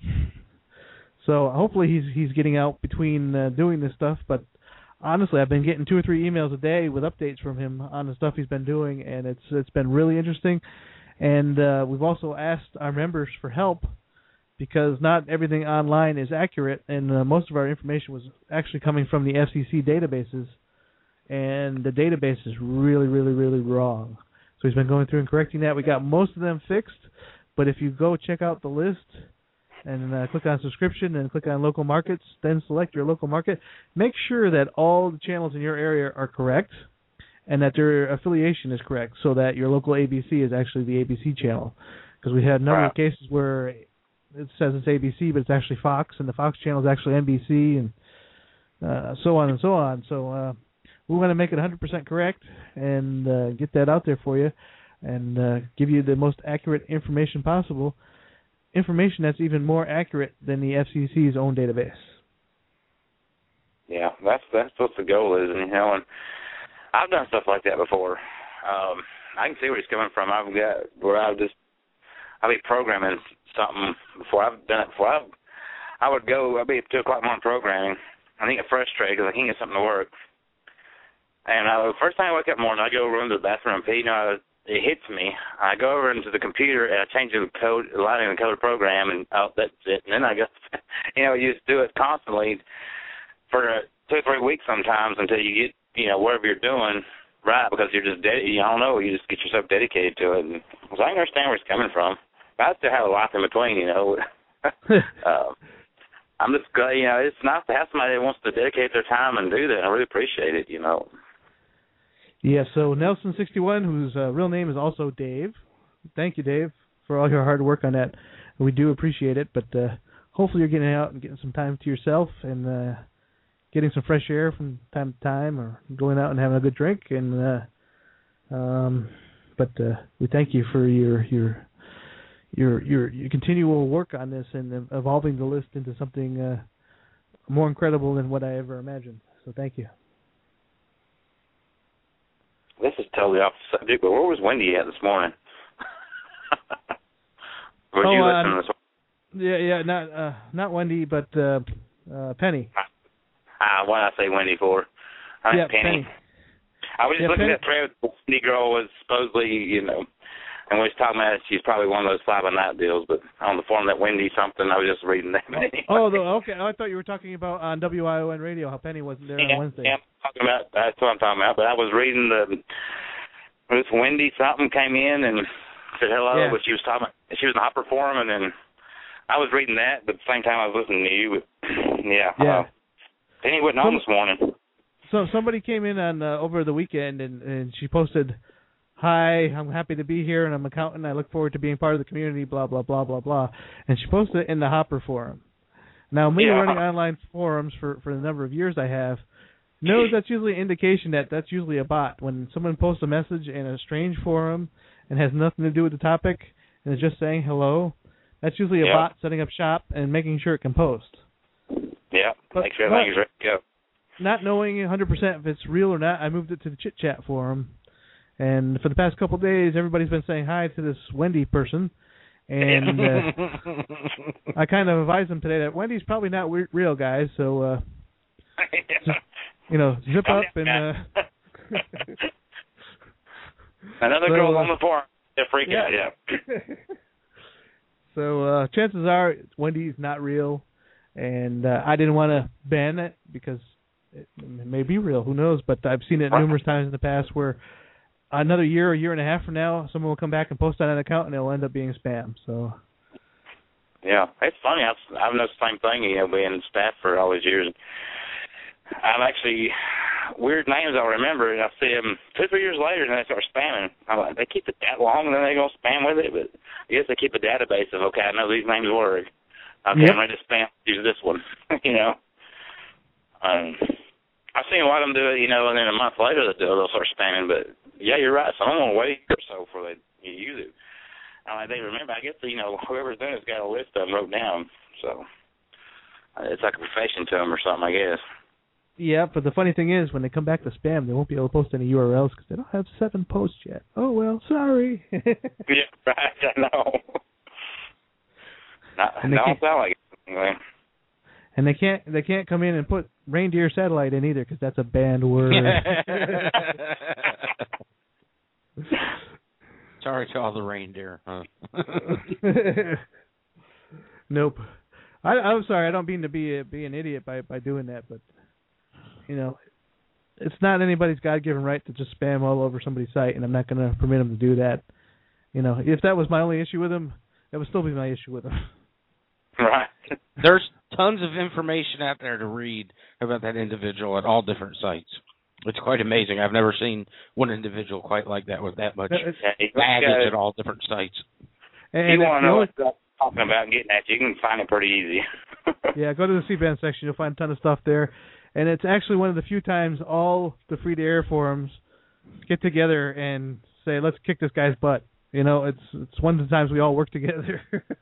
So hopefully he's he's getting out between uh, doing this stuff. But honestly, I've been getting two or three emails a day with updates from him on the stuff he's been doing, and it's it's been really interesting. And uh, we've also asked our members for help because not everything online is accurate, and uh, most of our information was actually coming from the F C C databases, and the database is really, really, really wrong. So he's been going through and correcting that. We got most of them fixed, but if you go check out the list and uh, click on subscription and click on local markets, then select your local market, make sure that all the channels in your area are correct and that their affiliation is correct so that your local A B C is actually the A B C channel. Because we had a number wow. of cases where it says it's A B C, but it's actually Fox, and the Fox channel is actually N B C, and uh, so on and so on. So uh, we want to make it one hundred percent correct and uh, get that out there for you and uh, give you the most accurate information possible, information that's even more accurate than the F C C's own database. Yeah, that's that's what the goal is, and you know, and I've done stuff like that before. Um, I can see where he's coming from. I've got where I've just I'll be programming something before I've done it before. I've, I would go. I'd be at two o'clock in the morning programming. I think get frustrated because I can't get something to work. And uh, the first time I wake up in the morning, I go run to the bathroom and pee. You know, it hits me. I go over into the computer and I change the code, the line in the code program, and oh, that's it. And then I go, you know, you just do it constantly for two or three weeks sometimes until you get, you know, whatever you're doing right, because you're just, ded- you don't know, you just get yourself dedicated to it. And so I understand where it's coming from. But I still have a life in between, you know. uh, I'm just glad, you know, it's nice to have somebody that wants to dedicate their time and do that. I really appreciate it, you know. Yeah, so Nelson sixty-one, whose uh, real name is also Dave. Thank you, Dave, for all your hard work on that. We do appreciate it, but uh, hopefully you're getting out and getting some time to yourself and uh, getting some fresh air from time to time, or going out and having a good drink. And uh, um, but uh, we thank you for your your your your, your continual work on this and evolving the list into something uh, more incredible than what I ever imagined. So thank you. This is totally off the subject, but where was Wendy at this morning? Were oh, you uh, listening to this? Yeah, yeah, not uh, not Wendy, but uh, uh, Penny. Ah, uh, what did I say Wendy for? I yeah, Penny. Penny. I was just yeah, looking Penny. at Trev. The Wendy girl was supposedly, you know, and we was talking about she's probably one of those fly-by-night deals, but on the forum that Wendy something, I was just reading that. Anyway. Oh, the, okay. I thought you were talking about on W I O N radio, how Penny wasn't there yeah, on Wednesday. Yeah, I'm talking about, that's what I'm talking about, but I was reading the, this Wendy something came in and said hello, yeah. but she was talking, she was in the Hopper forum, and then I was reading that, but at the same time I was listening to you, but yeah. Yeah. Uh, Penny wasn't on this morning. So somebody came in on uh, over the weekend, and, and she posted, hi, I'm happy to be here, and I'm an accountant. I look forward to being part of the community, blah, blah, blah, blah, blah. And she posted it in the Hopper forum. Now, me yeah. running online forums for, for the number of years I have knows that's usually an indication that that's usually a bot. When someone posts a message in a strange forum and has nothing to do with the topic and is just saying hello, that's usually a yeah. bot setting up shop and making sure it can post. Yeah, but, make sure everything's ready to go. Not knowing one hundred percent if it's real or not, I moved it to the Chit Chat forum. And for the past couple of days, everybody's been saying hi to this Wendy person. And uh, I kind of advised them today that Wendy's probably not we- real, guys. So, uh, just, you know, zip up and... Uh, Another so, girl uh, on the farm. They freak yeah. out, yeah. So uh, chances are Wendy's not real, and uh, I didn't want to ban it because it may be real. Who knows? But I've seen it numerous times in the past where another year, a year and a half from now, someone will come back and post on an account, and it'll end up being spam. So. Yeah, it's funny. I've I've noticed the same thing. You know, being staff for all these years. I'm actually weird names I'll remember, and I see them two, three years later, and they start spamming. I'm like, they keep it that long, and then they go spam with it. But I guess they keep a database of, okay, I know these names work. Okay, yep. I'm ready to spam. Use this one. you know. Um, I've seen a lot of them do it, you know, and then a month later they'll, they'll start spamming. But yeah, you're right. Some of them will wait or so before they you use it. Uh, they remember. I guess you know whoever's doing it's got a list of them wrote down. So uh, it's like a profession to them or something, I guess. Yeah, but the funny thing is, when they come back to spam, they won't be able to post any U R Ls because they don't have seven posts yet. Oh well, sorry. yeah, right. I know. Not, don't sound like it anyway. And they can't they can't come in and put reindeer satellite in either because that's a banned word. Sorry to all the reindeer. Huh? Nope. I, I'm sorry. I don't mean to be a, be an idiot by by doing that, but. You know, it's not anybody's God-given right to just spam all over somebody's site, and I'm not going to permit them to do that. You know, if that was my only issue with them, that would still be my issue with them. Right. There's tons of information out there to read about that individual at all different sites. It's quite amazing. I've never seen one individual quite like that with that much yeah, baggage at all different sites. And you want to know what I'm talking about and getting at you, you can find it pretty easy. Yeah, go to the C-band section. You'll find a ton of stuff there. And it's actually one of the few times all the free-to-air forums get together and say, let's kick this guy's butt. You know, it's it's one of the times we all work together.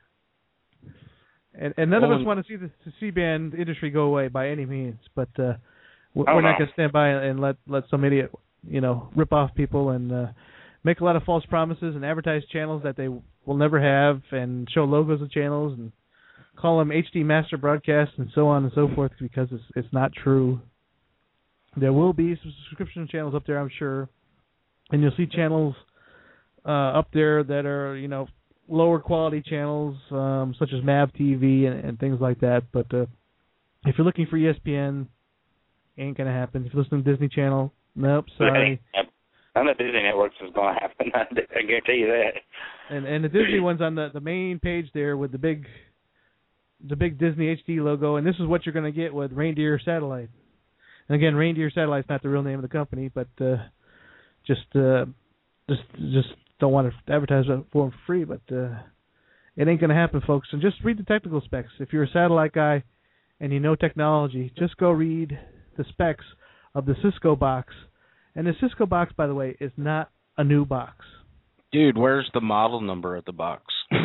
and, and none well, of us want to see the, the C-band industry go away by any means, but uh, we're not going to stand by and let, let some idiot, you know, rip off people and uh, make a lot of false promises and advertise channels that they will never have and show logos of channels and call them H D Master Broadcast and so on and so forth because it's it's not true. There will be some subscription channels up there, I'm sure, and you'll see channels uh, up there that are, you know, lower quality channels um, such as M A V T V and, and things like that. But uh, if you're looking for E S P N, ain't gonna happen. If you're listening to Disney Channel, nope, sorry. None of the Disney networks is gonna happen. I guarantee you that. And and the Disney one's on the, the main page there with the big. the big Disney H D logo, and this is what you're going to get with Reindeer Satellite. And again, Reindeer Satellite's not the real name of the company, but uh, just uh, just just don't want to advertise for them for free. But uh, it ain't going to happen, folks. And just read the technical specs. If you're a satellite guy and you know technology, just go read the specs of the Cisco box. And the Cisco box, by the way, is not a new box. Dude, where's the model number of the box?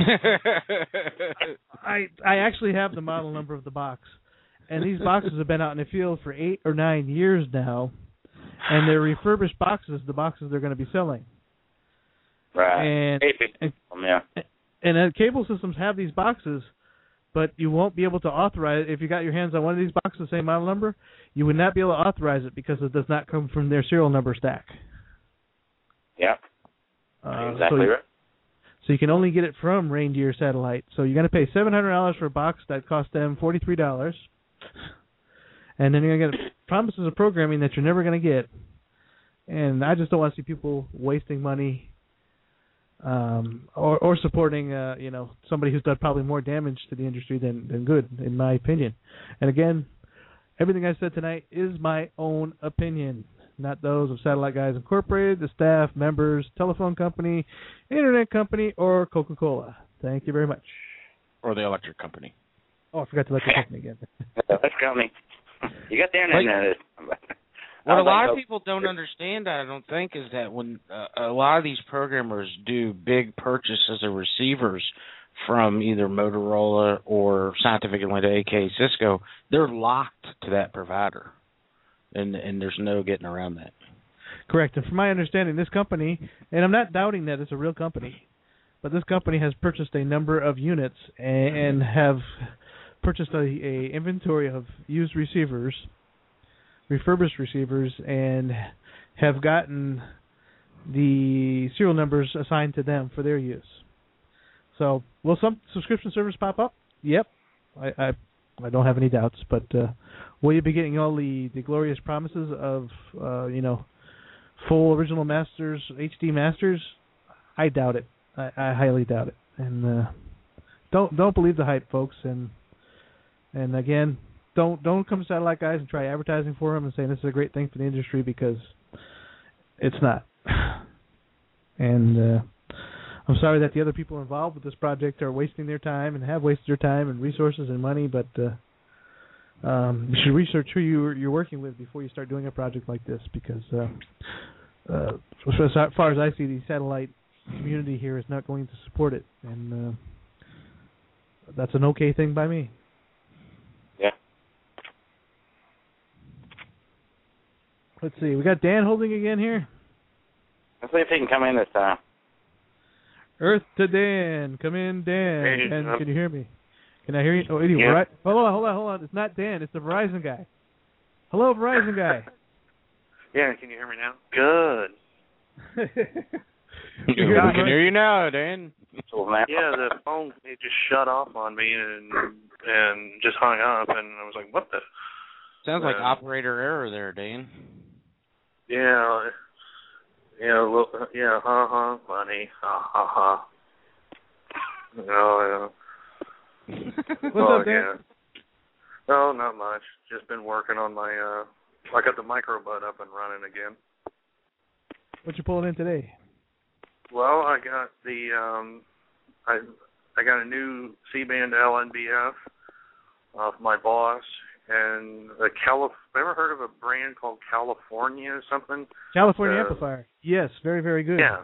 I I actually have the model number of the box, and these boxes have been out in the field for eight or nine years now, and they're refurbished boxes, the boxes they're going to be selling. Right. And and, yeah. and uh, cable systems have these boxes, but you won't be able to authorize it. If you got your hands on one of these boxes, the same model number, you would not be able to authorize it because it does not come from their serial number stack. Yeah. Uh, exactly so you, right. So you can only get it from Reindeer Satellite. So you're going to pay seven hundred dollars for a box that cost them forty-three dollars. And then you're going to get promises of programming that you're never going to get. And I just don't want to see people wasting money um, or, or supporting, uh, you know, somebody who's done probably more damage to the industry than, than good, in my opinion. And again, everything I said tonight is my own opinion, not those of Satellite Guys Incorporated, the staff, members, telephone company, internet company, or Coca-Cola. Thank you very much. Or the electric company. Oh, I forgot the electric company again. Electric company. You got the internet. What a lot of people don't understand, I don't think, is that when uh, a lot of these programmers do big purchases of receivers from either Motorola or Scientific Atlanta, aka Cisco, they're locked to that provider. And and there's no getting around that. Correct. And from my understanding, this company, and I'm not doubting that it's a real company, but this company has purchased a number of units and, and have purchased a, a inventory of used receivers, refurbished receivers, and have gotten the serial numbers assigned to them for their use. So, will some subscription service pop up? Yep. I I, I don't have any doubts. But uh, will you be getting all the, the glorious promises of, uh, you know, full original masters, H D masters? I doubt it. I, I highly doubt it. And uh, don't don't believe the hype, folks. And and again, don't don't come to Satellite Guys and try advertising for them and saying this is a great thing for the industry, because it's not. And uh, I'm sorry that the other people involved with this project are wasting their time and have wasted their time and resources and money, but uh, um, you should research who you're, you're working with before you start doing a project like this, because uh, uh, as far as I see, the satellite community here is not going to support it, and uh, that's an okay thing by me. Yeah. Let's see, we got Dan holding again here. Let's see if he can come in this time. Earth to Dan. Come in, Dan. Hey, Dan, uh, can you hear me? Can I hear you? Oh, anyway, yeah. right. Hold on, hold on, hold on. It's not Dan. It's the Verizon guy. Hello, Verizon guy. Yeah, can you hear me now? Good. I can hear you now, Dan. Yeah, the phone, it just shut off on me and and just hung up, and I was like, what the? Sounds like uh, operator error there, Dan. Yeah, yeah, well, yeah, ha ha, funny, ha ha ha. Oh, yeah. What's well, up, Dan? yeah. No, not much. Just been working on my, uh, I got the microbud up and running again. What you pulling in today? Well, I got the, um, I I got a new C-band L N B F off my boss, and a Calif. Ever heard of a brand called California or something? California uh, amplifier. Yes, very, very good. Yeah.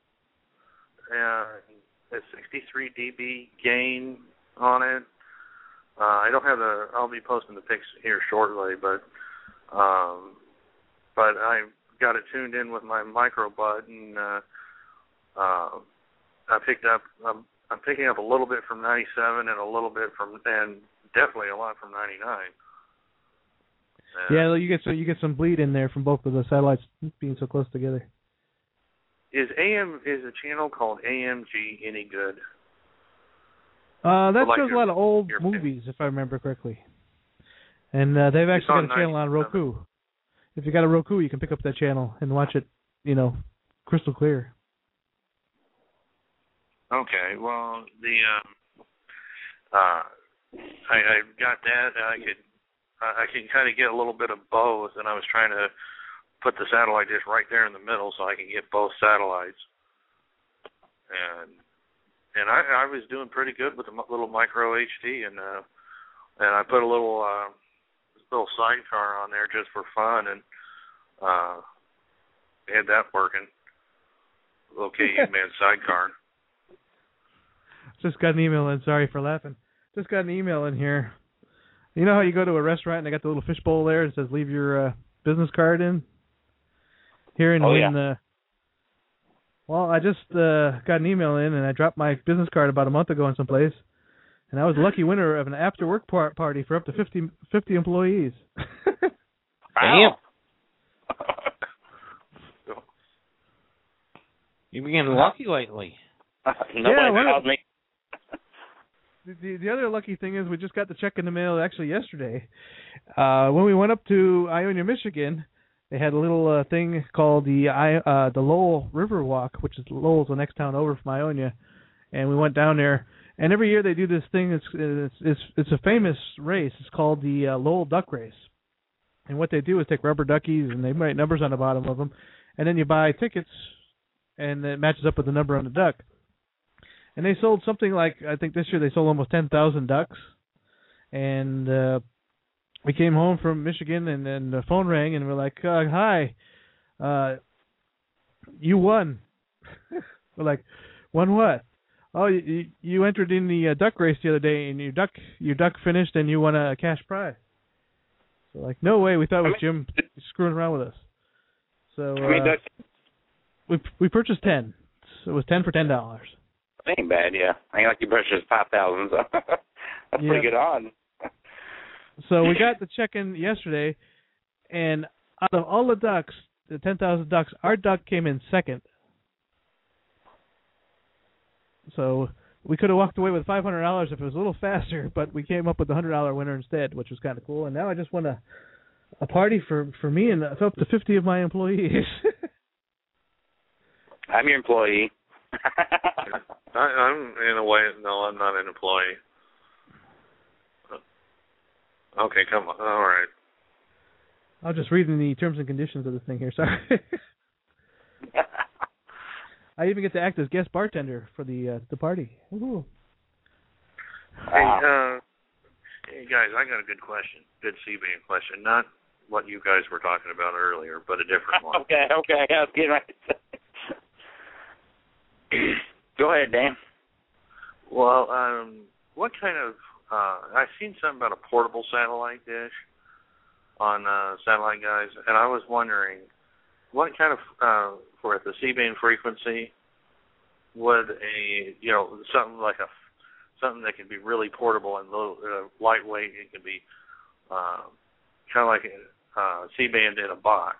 And a sixty-three decibel gain on it. Uh, I don't have the. I'll be posting the pics here shortly, but um, but I got it tuned in with my microbud, and uh, uh, I picked up. I'm, I'm picking up a little bit from ninety-seven and a little bit from, and definitely a lot from ninety-nine. Uh, Yeah, you get so you get some bleed in there from both of the satellites being so close together. Is A M is a channel called A M G any good? Uh, that Like shows your- a lot of old your movies, if I remember correctly. And uh, they've actually got on a channel on ninety-seven. Roku. If you got a Roku, you can pick up that channel and watch it, you know, crystal clear. Okay, well, the um, uh, I, I got that. And I could I can kind of get a little bit of both, and I was trying to put the satellite dish right there in the middle so I can get both satellites. And and I, I was doing pretty good with the little micro H D, and uh, and I put a little uh, little sidecar on there just for fun, and uh, had that working. Little K U-band sidecar. Just got an email in. Sorry for laughing. Just got an email in here. You know how you go to a restaurant and they got the little fishbowl there and it says leave your uh, business card in? Here in Oh, when, yeah. uh, well, I just uh, got an email in and I dropped my business card about a month ago in some place, and I was the lucky winner of an after work par- party for up to fifty, fifty employees. Wow. You've been getting lucky lately. Nobody Yeah, what- called me. The, the the other lucky thing is we just got the check in the mail actually yesterday. Uh, when we went up to Ionia, Michigan, they had a little uh, thing called the I uh, the Lowell River Walk, which is Lowell's the next town over from Ionia, and we went down there. And every year they do this thing. It's it's it's, it's a famous race. It's called the uh, Lowell Duck Race. And what they do is take rubber duckies and they write numbers on the bottom of them, and then you buy tickets, and it matches up with the number on the duck. And they sold something like, I think this year they sold almost ten thousand ducks. And uh, we came home from Michigan, and then the phone rang, and we're like, uh, hi, uh, you won. We're like, won what? Oh, you, you entered in the uh, duck race the other day, and your duck your duck finished, and you won a cash prize. So like, no way, we thought it was Jim screwing around with us. So I mean, uh, that's, we we purchased ten. So it was ten for ten dollars. that ain't bad, yeah. Ain't like you purchased five thousand, so that's Yeah. pretty good odds. So we got the check in yesterday, and out of all the ducks, the ten thousand ducks, our duck came in second. So we could have walked away with five hundred dollars if it was a little faster, but we came up with the one hundred dollar winner instead, which was kind of cool. And now I just won a, a party for, for me and up to fifty of my employees. I'm your employee. I, I'm in a way. No, I'm not an employee. Okay, come on. All right. I'll just read in the terms and conditions of this thing here. Sorry. I even get to act as guest bartender for the uh, the party. Ooh. Hey, uh, hey guys, I got a good question. Good C-band question. Not what you guys were talking about earlier, but a different one. okay, okay. I was getting ready to say. Go ahead, Dan. Well, um, what kind of? Uh, I've seen something about a portable satellite dish on uh, Satellite Guys, and I was wondering what kind of uh, for the C-band frequency would a you know something like a something that can be really portable and little uh, lightweight. It can be uh, kind of like a uh, C-band in a box.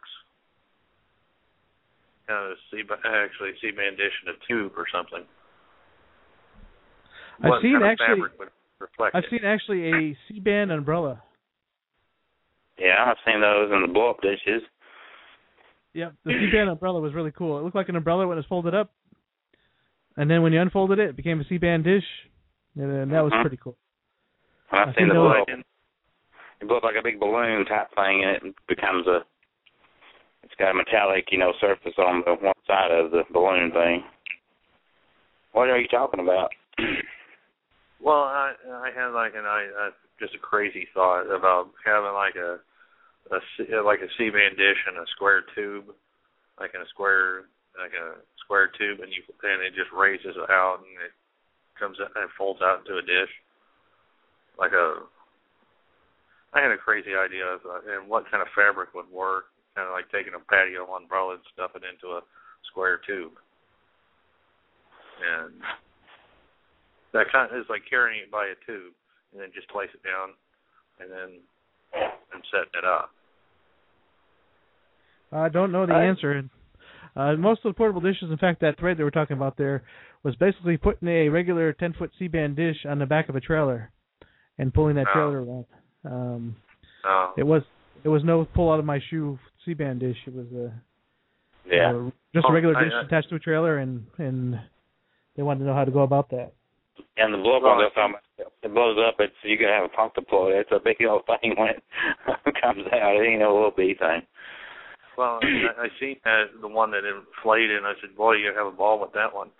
Kind of C actually C-band dish in a tube or something. I've what seen kind of actually. fabric would reflect I've it? seen actually a C-band umbrella. Yeah, I've seen those in the blow-up dishes. Yep, the C-band umbrella was really cool. It looked like an umbrella when it was folded up, and then when you unfolded it, it became a C-band dish, and, and that was mm-hmm. pretty cool. I've I seen the those- blow-up. It blows like a big balloon type thing, and it becomes a. It's got a metallic, you know, surface on the one side of the balloon thing. What are you talking about? Well, I I had like an I uh, just a crazy thought about having like a, a C- like a C-band dish and a square tube, like in a square like a square tube, and you and it just raises out and it comes out and folds out into a dish, like a. I had a crazy idea of uh, and what kind of fabric would work, kind of like taking a patio umbrella and stuff it into a square tube, and that kind of is like carrying it by a tube, and then just place it down, and then and setting it up. I don't know the I, answer. Uh, most of the portable dishes, in fact, that thread they were talking about there was basically putting a regular ten-foot C-band dish on the back of a trailer and pulling that Oh. trailer around. Um, oh. it was it was no pull out of my shoe C-band dish. It was a Yeah. uh, just Oh, a regular I- dish I- attached to a trailer, and and they wanted to know how to go about that. And the blow-up one, it blows up. It's you gotta have a pump deployed. It's a big old thing when it comes out. It ain't no little bitty thing. Well, I, I seen that the one that inflated, and I said, "Boy, you have a ball with that one."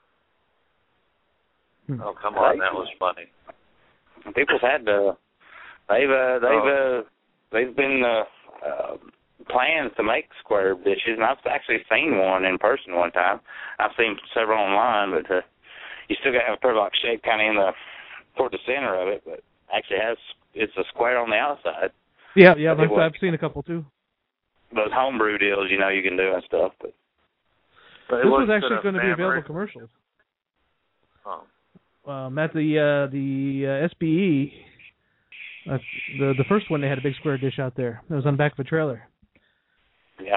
Hmm. Oh, come on, that was funny. People's had uh, they've uh, they've uh, they've been uh, uh, plans to make square dishes, and I've actually seen one in person one time. I've seen several online, but uh, you still got to have a turbox shape kind of in the toward the center of it, but actually has it's a square on the outside. Yeah, yeah, But I've, it was- I've seen a couple too. Those homebrew deals, you know, you can do and stuff, but But it This was wasn't actually a going to be available fabric. commercials. Oh. Um, at the uh, the uh, S B E, uh, the the first one they had a big square dish out there. It was on the back of a trailer. yeah.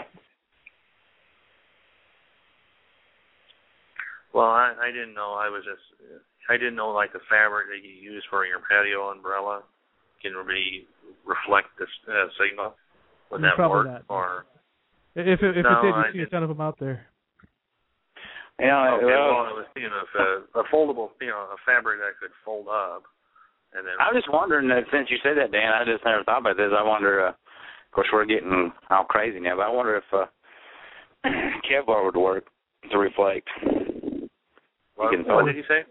Well, I, I didn't know. I was just, I didn't know like the fabric that you use for your patio umbrella can really reflect this uh, signal. Would that Probably work? not. Or If it, if No, it did, I you'd see a didn't. ton of them out there. You know, okay, well, well, I was thinking of a, a foldable, you know, a fabric that could fold up, and then. I was just wondering that since you said that, Dan, I just never thought about this. I wonder. Uh, of course, we're getting all crazy now, but I wonder if uh, Kevlar would work to reflect. What, You can what fold. did he say?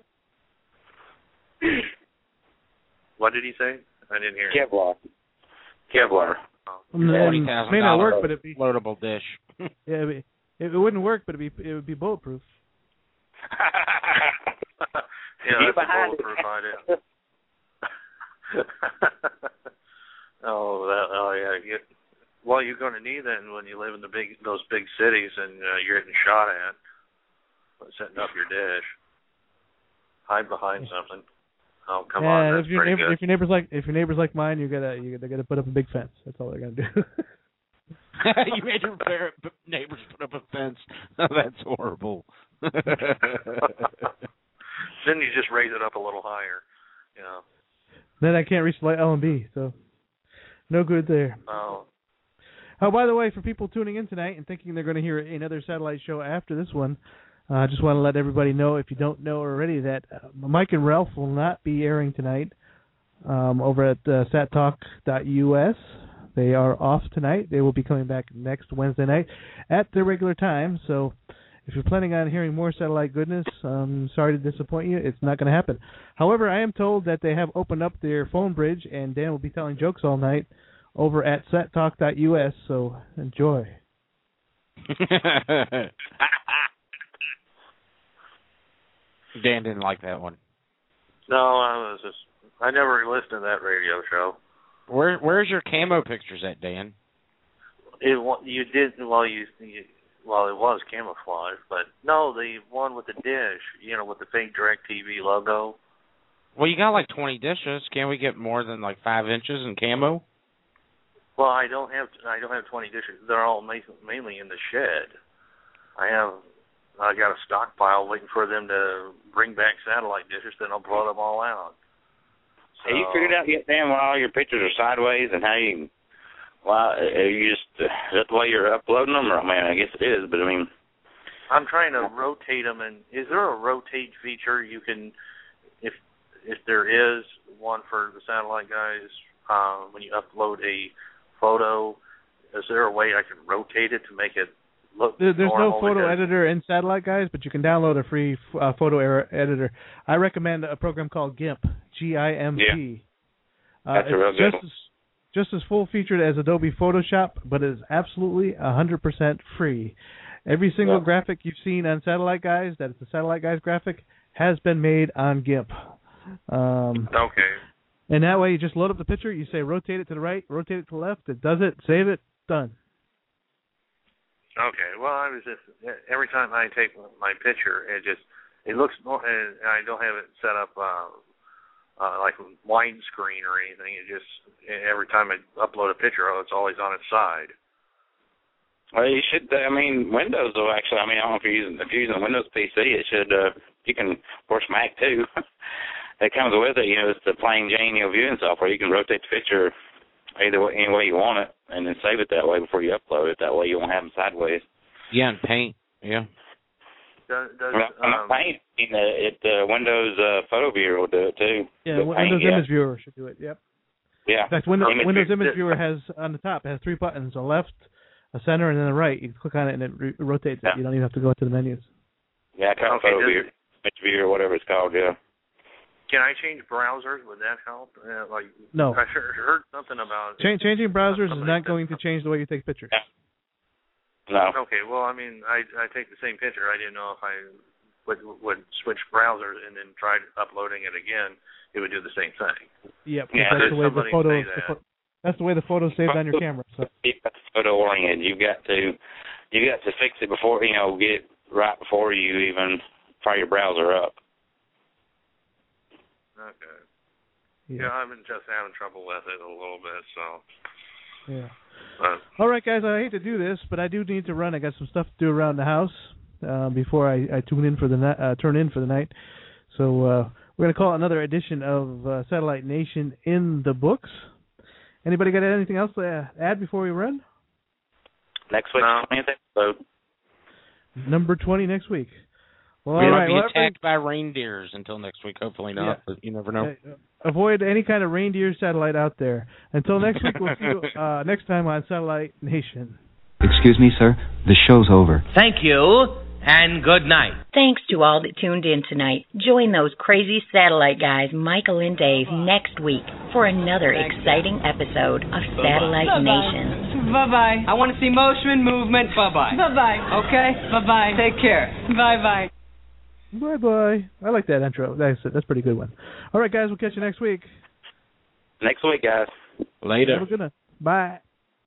What did he say? I didn't hear. you. Kevlar. Kevlar. Oh. And then Forty it thousand may not work, dollar but it'd be floatable dish. yeah, it'd be, it, it wouldn't work, but it'd be it would be bulletproof. Yeah, Get that's a behind it. bulletproof idea. oh, that, oh yeah. You, well, you're going to need that when you live in the big those big cities and uh, you're getting shot at. Setting up your dish. Hide behind something. Oh, come yeah, on, that's if your pretty neighbor, good. if your neighbors like if your neighbors like mine, you gotta you they gotta put up a big fence. That's all they're gonna do. You made your par- neighbors put up a fence. Oh, that's horrible. then you just raise it up a little higher, you know. Then I can't reach the L M B, so no good there. Oh. Oh, by the way, for people tuning in tonight and thinking they're going to hear another satellite show after this one, I uh, just want to let everybody know, if you don't know already, that uh, Mike and Ralph will not be airing tonight um, over at uh, sat talk dot U S. They are off tonight. They will be coming back next Wednesday night at their regular time. So if you're planning on hearing more satellite goodness, I'm sorry to disappoint you. It's not going to happen. However, I am told that they have opened up their phone bridge, and Dan will be telling jokes all night over at sat talk dot U S, so enjoy. Dan didn't like that one. No, I was just, I never listened to that radio show. Where Where's your camo pictures at, Dan? It you did well. You, you well, it was camouflage, but no, the one with the dish, you know, with the fake DirecTV logo. Well, you got like twenty dishes. Can't we get more than like five inches in camo? Well, I don't have I don't have twenty dishes. They're all ma- mainly in the shed. I have I got a stockpile waiting for them to bring back satellite dishes. Then I'll blow them all out. So, have you figured out yet, Dan, why all your pictures are sideways and how you? Why are you just uh, is that the way you're uploading them? Or I mean, I guess it is, but I mean, I'm trying to rotate them. And is there a rotate feature you can, if if there is one for the satellite guys, uh, when you upload a photo, is there a way I can rotate it to make it look there, There's normal? no photo Because editor in Satellite Guys, but you can download a free uh, photo er- editor. I recommend a program called GIMP, G I M P. Yeah. Uh, That's a real it's good just one. as, just as full-featured as Adobe Photoshop, but it is absolutely one hundred percent free. Every single Yeah. graphic you've seen on Satellite Guys, that is the Satellite Guys graphic, has been made on GIMP. Um, okay. And that way, you just load up the picture, you say rotate it to the right, rotate it to the left, it does it, save it, done. Okay. Well, I was just every time I take my picture, it just it looks more. And I don't have it set up uh, uh, like widescreen or anything. It just every time I upload a picture, oh, it's always on its side. Well, you should. I mean, Windows will actually. I mean, I don't know if you're using if you're using a Windows P C, it should. Uh, you can, of course, Mac too. It comes with it. You know, it's the plain Jane you know, viewing software. You can rotate the picture either way, any way you want it, and then save it that way before you upload it. That way, you won't have them sideways. Yeah, and Paint. Yeah. Does, does Well, um, Paint. You know, it uh, Windows uh, Photo Viewer will do it too. Yeah, But Windows Paint, yeah. Image Viewer should do it, yep. Yeah. In fact, Windows, Image Windows Viewer. Image Viewer has, on the top, it has three buttons, a left, a center, and then a right. You click on it, and it re- rotates it. Yeah. You don't even have to go into the menus. Yeah, kind of Okay, Photo does- Viewer, Image Viewer, whatever it's called. Yeah. Can I change browsers? Would that help? Uh, like No. I heard, heard something about Ch- changing browsers is somebody not said going to change the way you take pictures. No. Okay, well, I mean, I I take the same picture. I didn't know if I would would switch browsers and then try uploading it again, it would do the same thing. Yep, Yeah, that's the way the somebody photo. say The that. pho- that's the way the photo's saved on your camera. So. You've got the photo oriented. You've got to, you got to fix it before you know, get it right before you even fire your browser up. Okay. Yeah. Yeah, I've been just having trouble with it a little bit, so. Yeah. But, All right, guys. I hate to do this, but I do need to run. I got some stuff to do around the house uh, before I, I tune in for the ni- uh, turn in for the night. So uh, we're going to call it another edition of uh, Satellite Nation in the books. Anybody got anything else to add before we run? Next week's No. twentieth episode. Number twenty next week. Well, We all might right. be Well, attacked by reindeers until next week. Hopefully not, Yeah. but you never know. Uh, avoid any kind of reindeer satellite out there. Until next week, we'll see you uh, next time on Satellite Nation. Excuse me, sir. The show's over. Thank you, and good night. Thanks to all that tuned in tonight. Join those crazy satellite guys, Michael and Dave, next week for another exciting episode of Satellite Nation. Bye-bye. I want to see motion, movement. Bye-bye. Bye-bye. Okay? Bye-bye. Take care. Bye-bye. Bye-bye. I like that intro. That's that's a pretty good one. All right, guys. We'll catch you next week. Next week, guys. Later. Have a good night. Bye.